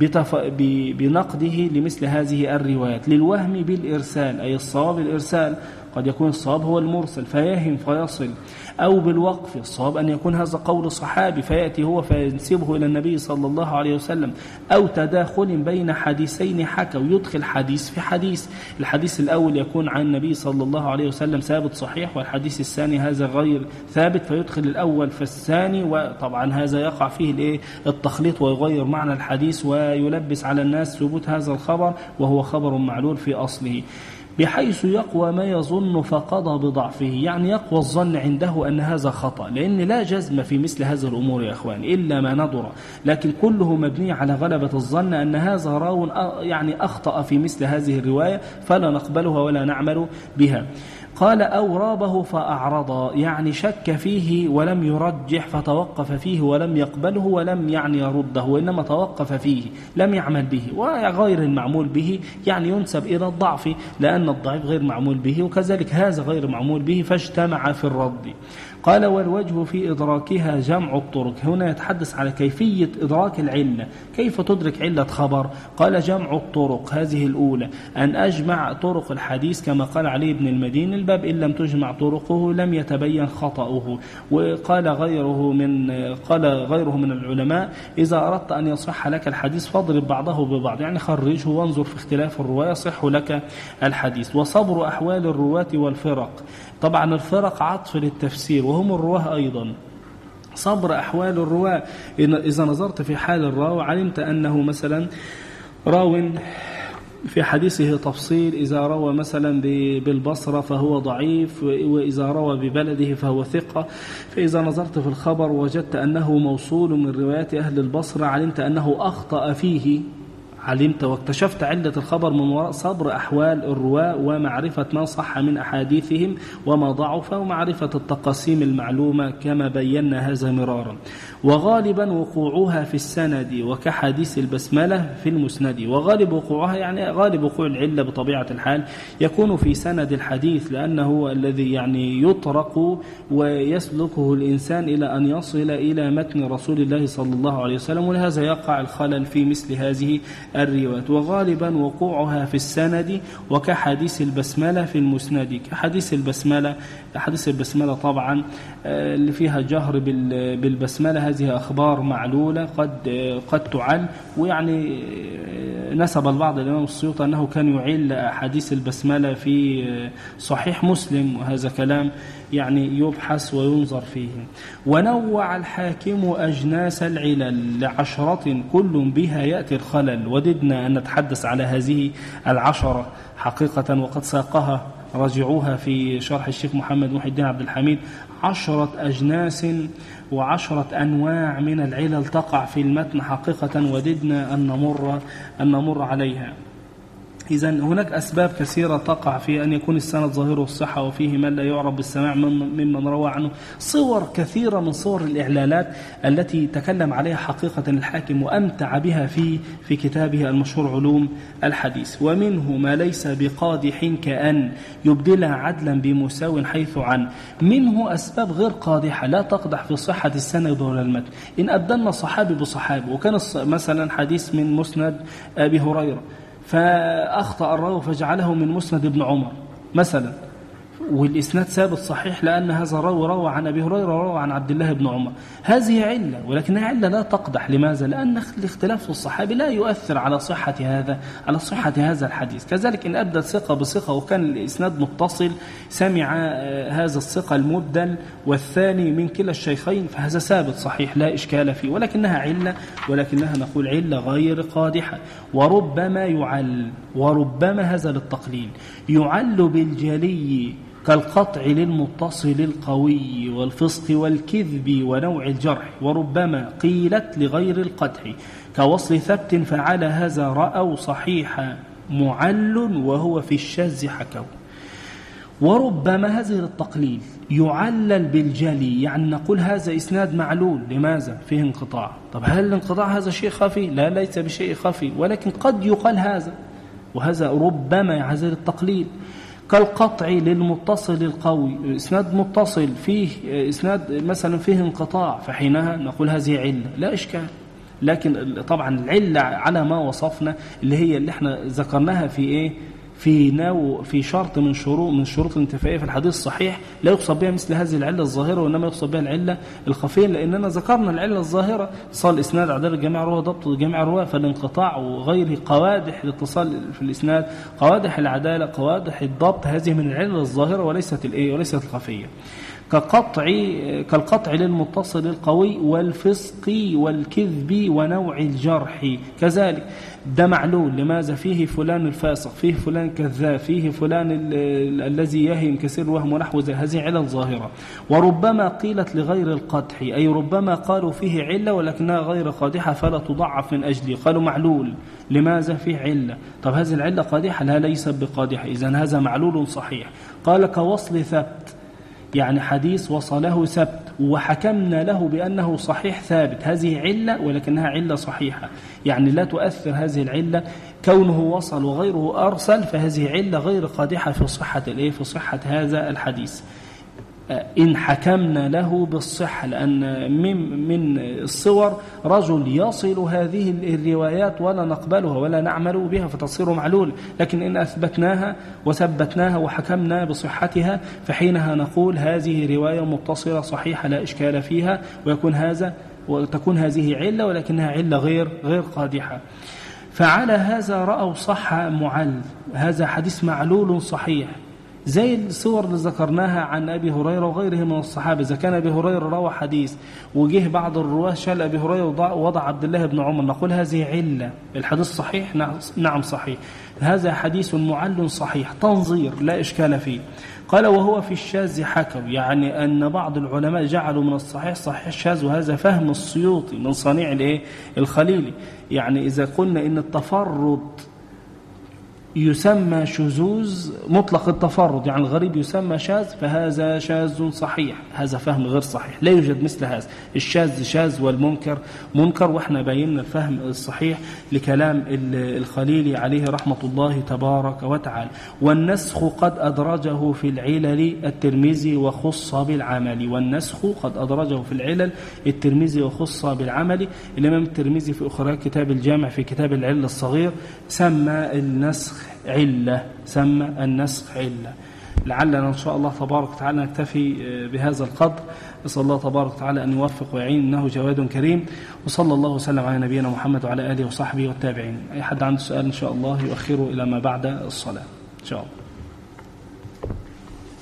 بنقده لمثل هذه الروايات. للوهم بالإرسال أي الصواب الإرسال، قد يكون الصواب هو المرسل فيهم فيصل، أو بالوقف الصواب أن يكون هذا قول صحابي فيأتي هو فينسبه إلى النبي صلى الله عليه وسلم، أو تداخل بين حديثين حكوا، يدخل حديث في حديث، الحديث الأول يكون عن النبي صلى الله عليه وسلم ثابت صحيح، والحديث الثاني هذا غير ثابت، فيدخل الأول في الثاني، وطبعا هذا يقع فيه التخليط ويغير معنى الحديث ويلبس على الناس ثبوت هذا الخبر وهو خبر معلول في أصله. بحيث يقوى ما يظن فقضى بضعفه، يعني يقوى الظن عنده أن هذا خطأ، لأن لا جزم في مثل هذه الأمور يا أخوان إلا ما ندر، لكن كله مبني على غلبة الظن أن هذا راو يعني أخطأ في مثل هذه الرواية فلا نقبلها ولا نعمل بها. قال أو رابه فأعرض، يعني شك فيه ولم يرجح فتوقف فيه ولم يقبله ولم يعني يرده، وإنما توقف فيه لم يعمل به، وغير المعمول به يعني ينسب إلى الضعف لأن الضعيف غير معمول به، وكذلك هذا غير معمول به فاجتمع في الرد. قال والوجه في إدراكها جمع الطرق، هنا يتحدث على كيفية إدراك العلة، كيف تدرك علة خبر؟ قال جمع الطرق، هذه الأولى أن أجمع طرق الحديث كما قال علي بن المدين الباب إن لم تجمع طرقه لم يتبين خطأه. وقال غيره من العلماء إذا أردت أن يصح لك الحديث فاضرب بعضه ببعض، يعني خرجه وانظر في اختلاف الرواية يصح لك الحديث. وصبر أحوال الرواة والفرق، طبعا الفرق عطف للتفسير وهم الرواه أيضا. صبر أحوال الرواة، إذا نظرت في حال الراوي علمت أنه مثلا راو في حديثه تفصيل، إذا روى مثلا بالبصرة فهو ضعيف، وإذا روى ببلده فهو ثقة. فإذا نظرت في الخبر وجدت أنه موصول من روايات أهل البصرة علمت أنه أخطأ فيه، علمت واكتشفت علة الخبر من وراء صبر أحوال الرواة ومعرفة ما صح من أحاديثهم وما ضعف، ومعرفة التقاسيم المعلومة كما بينا هذا مرارا. وغالبا وقوعها في السند وكحديث البسملة في المسند، وغالب وقوعها يعني غالب وقوع العلة بطبيعة الحال يكون في سند الحديث، لأنه الذي يعني يطرق ويسلكه الإنسان إلى أن يصل إلى متن رسول الله صلى الله عليه وسلم، ولهذا يقع الخلل في مثل هذه الروايات. وغالبا وقوعها في السند وكحديث البسملة في المسند، كحديث البسملة، حديث البسملة طبعا اللي فيها جهر بالبسملة هذه أخبار معلولة قد تعل، ويعني نسب البعض الإمام السيوطي أنه كان يعل حديث البسملة في صحيح مسلم، وهذا كلام يعني يبحث وينظر فيه. ونوع الحاكم أجناس العلل ل10 كل بها يأتي الخلل، وددنا أن نتحدث على هذه 10 حقيقة، وقد ساقها راجعوها في شرح الشيخ محمد محي الدين عبد الحميد 10 أجناس و10 أنواع من العلل تقع في المتن حقيقة، وددنا أن نمر عليها. إذن هناك أسباب كثيرة تقع في أن يكون السند ظاهره الصحة وفيه من لا يعرف بالسماع ممن روى عنه، صور كثيرة من صور الإعلالات التي تكلم عليها حقيقة الحاكم وأمتع بها في كتابه المشهور علوم الحديث. ومنه ما ليس بقادح كأن يبدل عدلا بمساو حيث عن، منه أسباب غير قادحة لا تقدح في صحة السند ولا المتن. إن أبدلنا صحابي بصحابي، وكان مثلا حديث من مسند أبي هريرة فأخطأ الراوي فجعله من مسند ابن عمر مثلا، والإسناد ثابت صحيح لأن هذا الراوي روى عن أبي هريرة وروى عن عبد الله بن عمر، هذه علة، ولكنها علة لا تقدح. لماذا؟ لأن الاختلاف في الصحابي لا يؤثر على صحة هذا الحديث. كذلك إن أبدل ثقة بثقة وكان الإسناد متصل سمع هذا الثقة المبدل والثاني من كلا الشيخين فهذا ثابت صحيح لا إشكال فيه، ولكنها علة، ولكنها نقول علة غير قادحة. وربما هذا للتقليل يعل بالجلي كالقطع للمتصل القوي والفسق والكذب ونوع الجرح، وربما قيلت لغير القدح كوصل ثبت فعلى هذا رأوا صحيح معل وهو في الشاذ حكوا. وربما هذه للتقليل يعلل بالجلي، يعني نقول هذا إسناد معلول، لماذا؟ فيه انقطاع. طب هل الانقطاع هذا شيء خفي؟ لا، ليس بشيء خفي، ولكن قد يقال هذا، وهذا ربما هذا للتقليل. كالقطع للمتصل القوي، إسناد متصل فيه إسناد مثلا فيه انقطاع، فحينها نقول هذه علة لا إشكال. لكن طبعا العلة على ما وصفنا اللي هي اللي احنا ذكرناها في إيه؟ في شرط من شروط الانتفاعية في الحديث الصحيح لا يقصد بها مثل هذه العلة الظاهرة، وإنما يقصد بها العلة الخفية، لأننا ذكرنا العلة الظاهرة اتصال الإسناد عدالة جميع الرواة ضبط جميع الرواة، فالانقطاع وغيره قوادح الاتصال في الإسناد، قوادح العدالة، قوادح الضبط، هذه من العلة الظاهرة وليست الخفية. كالقطع للمتصل القوي والفسق والكذب ونوع الجرح كذلك. ده معلول. لماذا؟ فيه فلان الفاسق، فيه فلان كذاب، فيه فلان الذي يهم كثير وهم ونحو ذلك. هذه علل ظاهرة. وربما قيلت لغير القدح، أي ربما قالوا فيه علة ولكنها غير قادحة فلا تضعف من أجله. قالوا معلول. لماذا؟ فيه علة. طب هذه العلة قادحة؟ لا، ليست بقادحة. إذن هذا معلول صحيح. قال كوصل ثبت، يعني حديث وصله ثبت وحكمنا له بأنه صحيح ثابت. هذه علة ولكنها علة صحيحة، يعني لا تؤثر هذه العلة كونه وصل وغيره أرسل، فهذه علة غير قادحة في صحة في صحة هذا الحديث إن حكمنا له بالصحة. لأن من الصور رجل يصل هذه الروايات ولا نقبلها ولا نعمل بها فتصير معلول، لكن إن أثبتناها وثبتناها وحكمنا بصحتها فحينها نقول هذه رواية متصلة صحيحة لا إشكال فيها، وتكون هذه علة ولكنها علة غير قادحة. فعلى هذا رأوا صح معل، هذا حديث معلول صحيح، زي الصور اللي ذكرناها عن أبي هريرة وغيره من الصحابة. إذا كان أبي هريرة روى حديث وجه بعض الرواه شال أبي هريرة ووضع عبد الله بن عمر، نقول هذه علة. الحديث صحيح؟ نعم صحيح. هذا حديث معل صحيح تنظير لا إشكال فيه. قال وهو في الشاذ حكوا، يعني أن بعض العلماء جعلوا من الصحيح صحيح الشاذ، وهذا فهم السيوطي من صنيع الخليلي. يعني إذا قلنا إن التفرد يسمى شذوذ، مطلق التفرد يعني الغريب يسمى شاذ، فهذا شاذ صحيح. هذا فهم غير صحيح، لا يوجد مثل هذا. الشاذ شاذ والمنكر منكر، واحنا بينا الفهم الصحيح لكلام الخليلي عليه رحمة الله تبارك وتعالى. والنسخ قد أدرجه في العلل الترمذي وخص بالعمل. والنسخ قد أدرجه في العلل الترمذي وخص بالعمل. الإمام الترمذي في أخرى كتاب الجامع في كتاب العلل الصغير سمى النسخ علة، سمى النسخ علة. لعلنا إن شاء الله تبارك وتعالى نكتفي بهذا القدر. نسأل الله تبارك وتعالى أن يوفق ويعين، إنه جواد كريم. وصلى الله وسلم على نبينا محمد وعلى آله وصحبه والتابعين. أي حد عنده سؤال إن شاء الله يؤخره إلى ما بعد الصلاة إن شاء الله.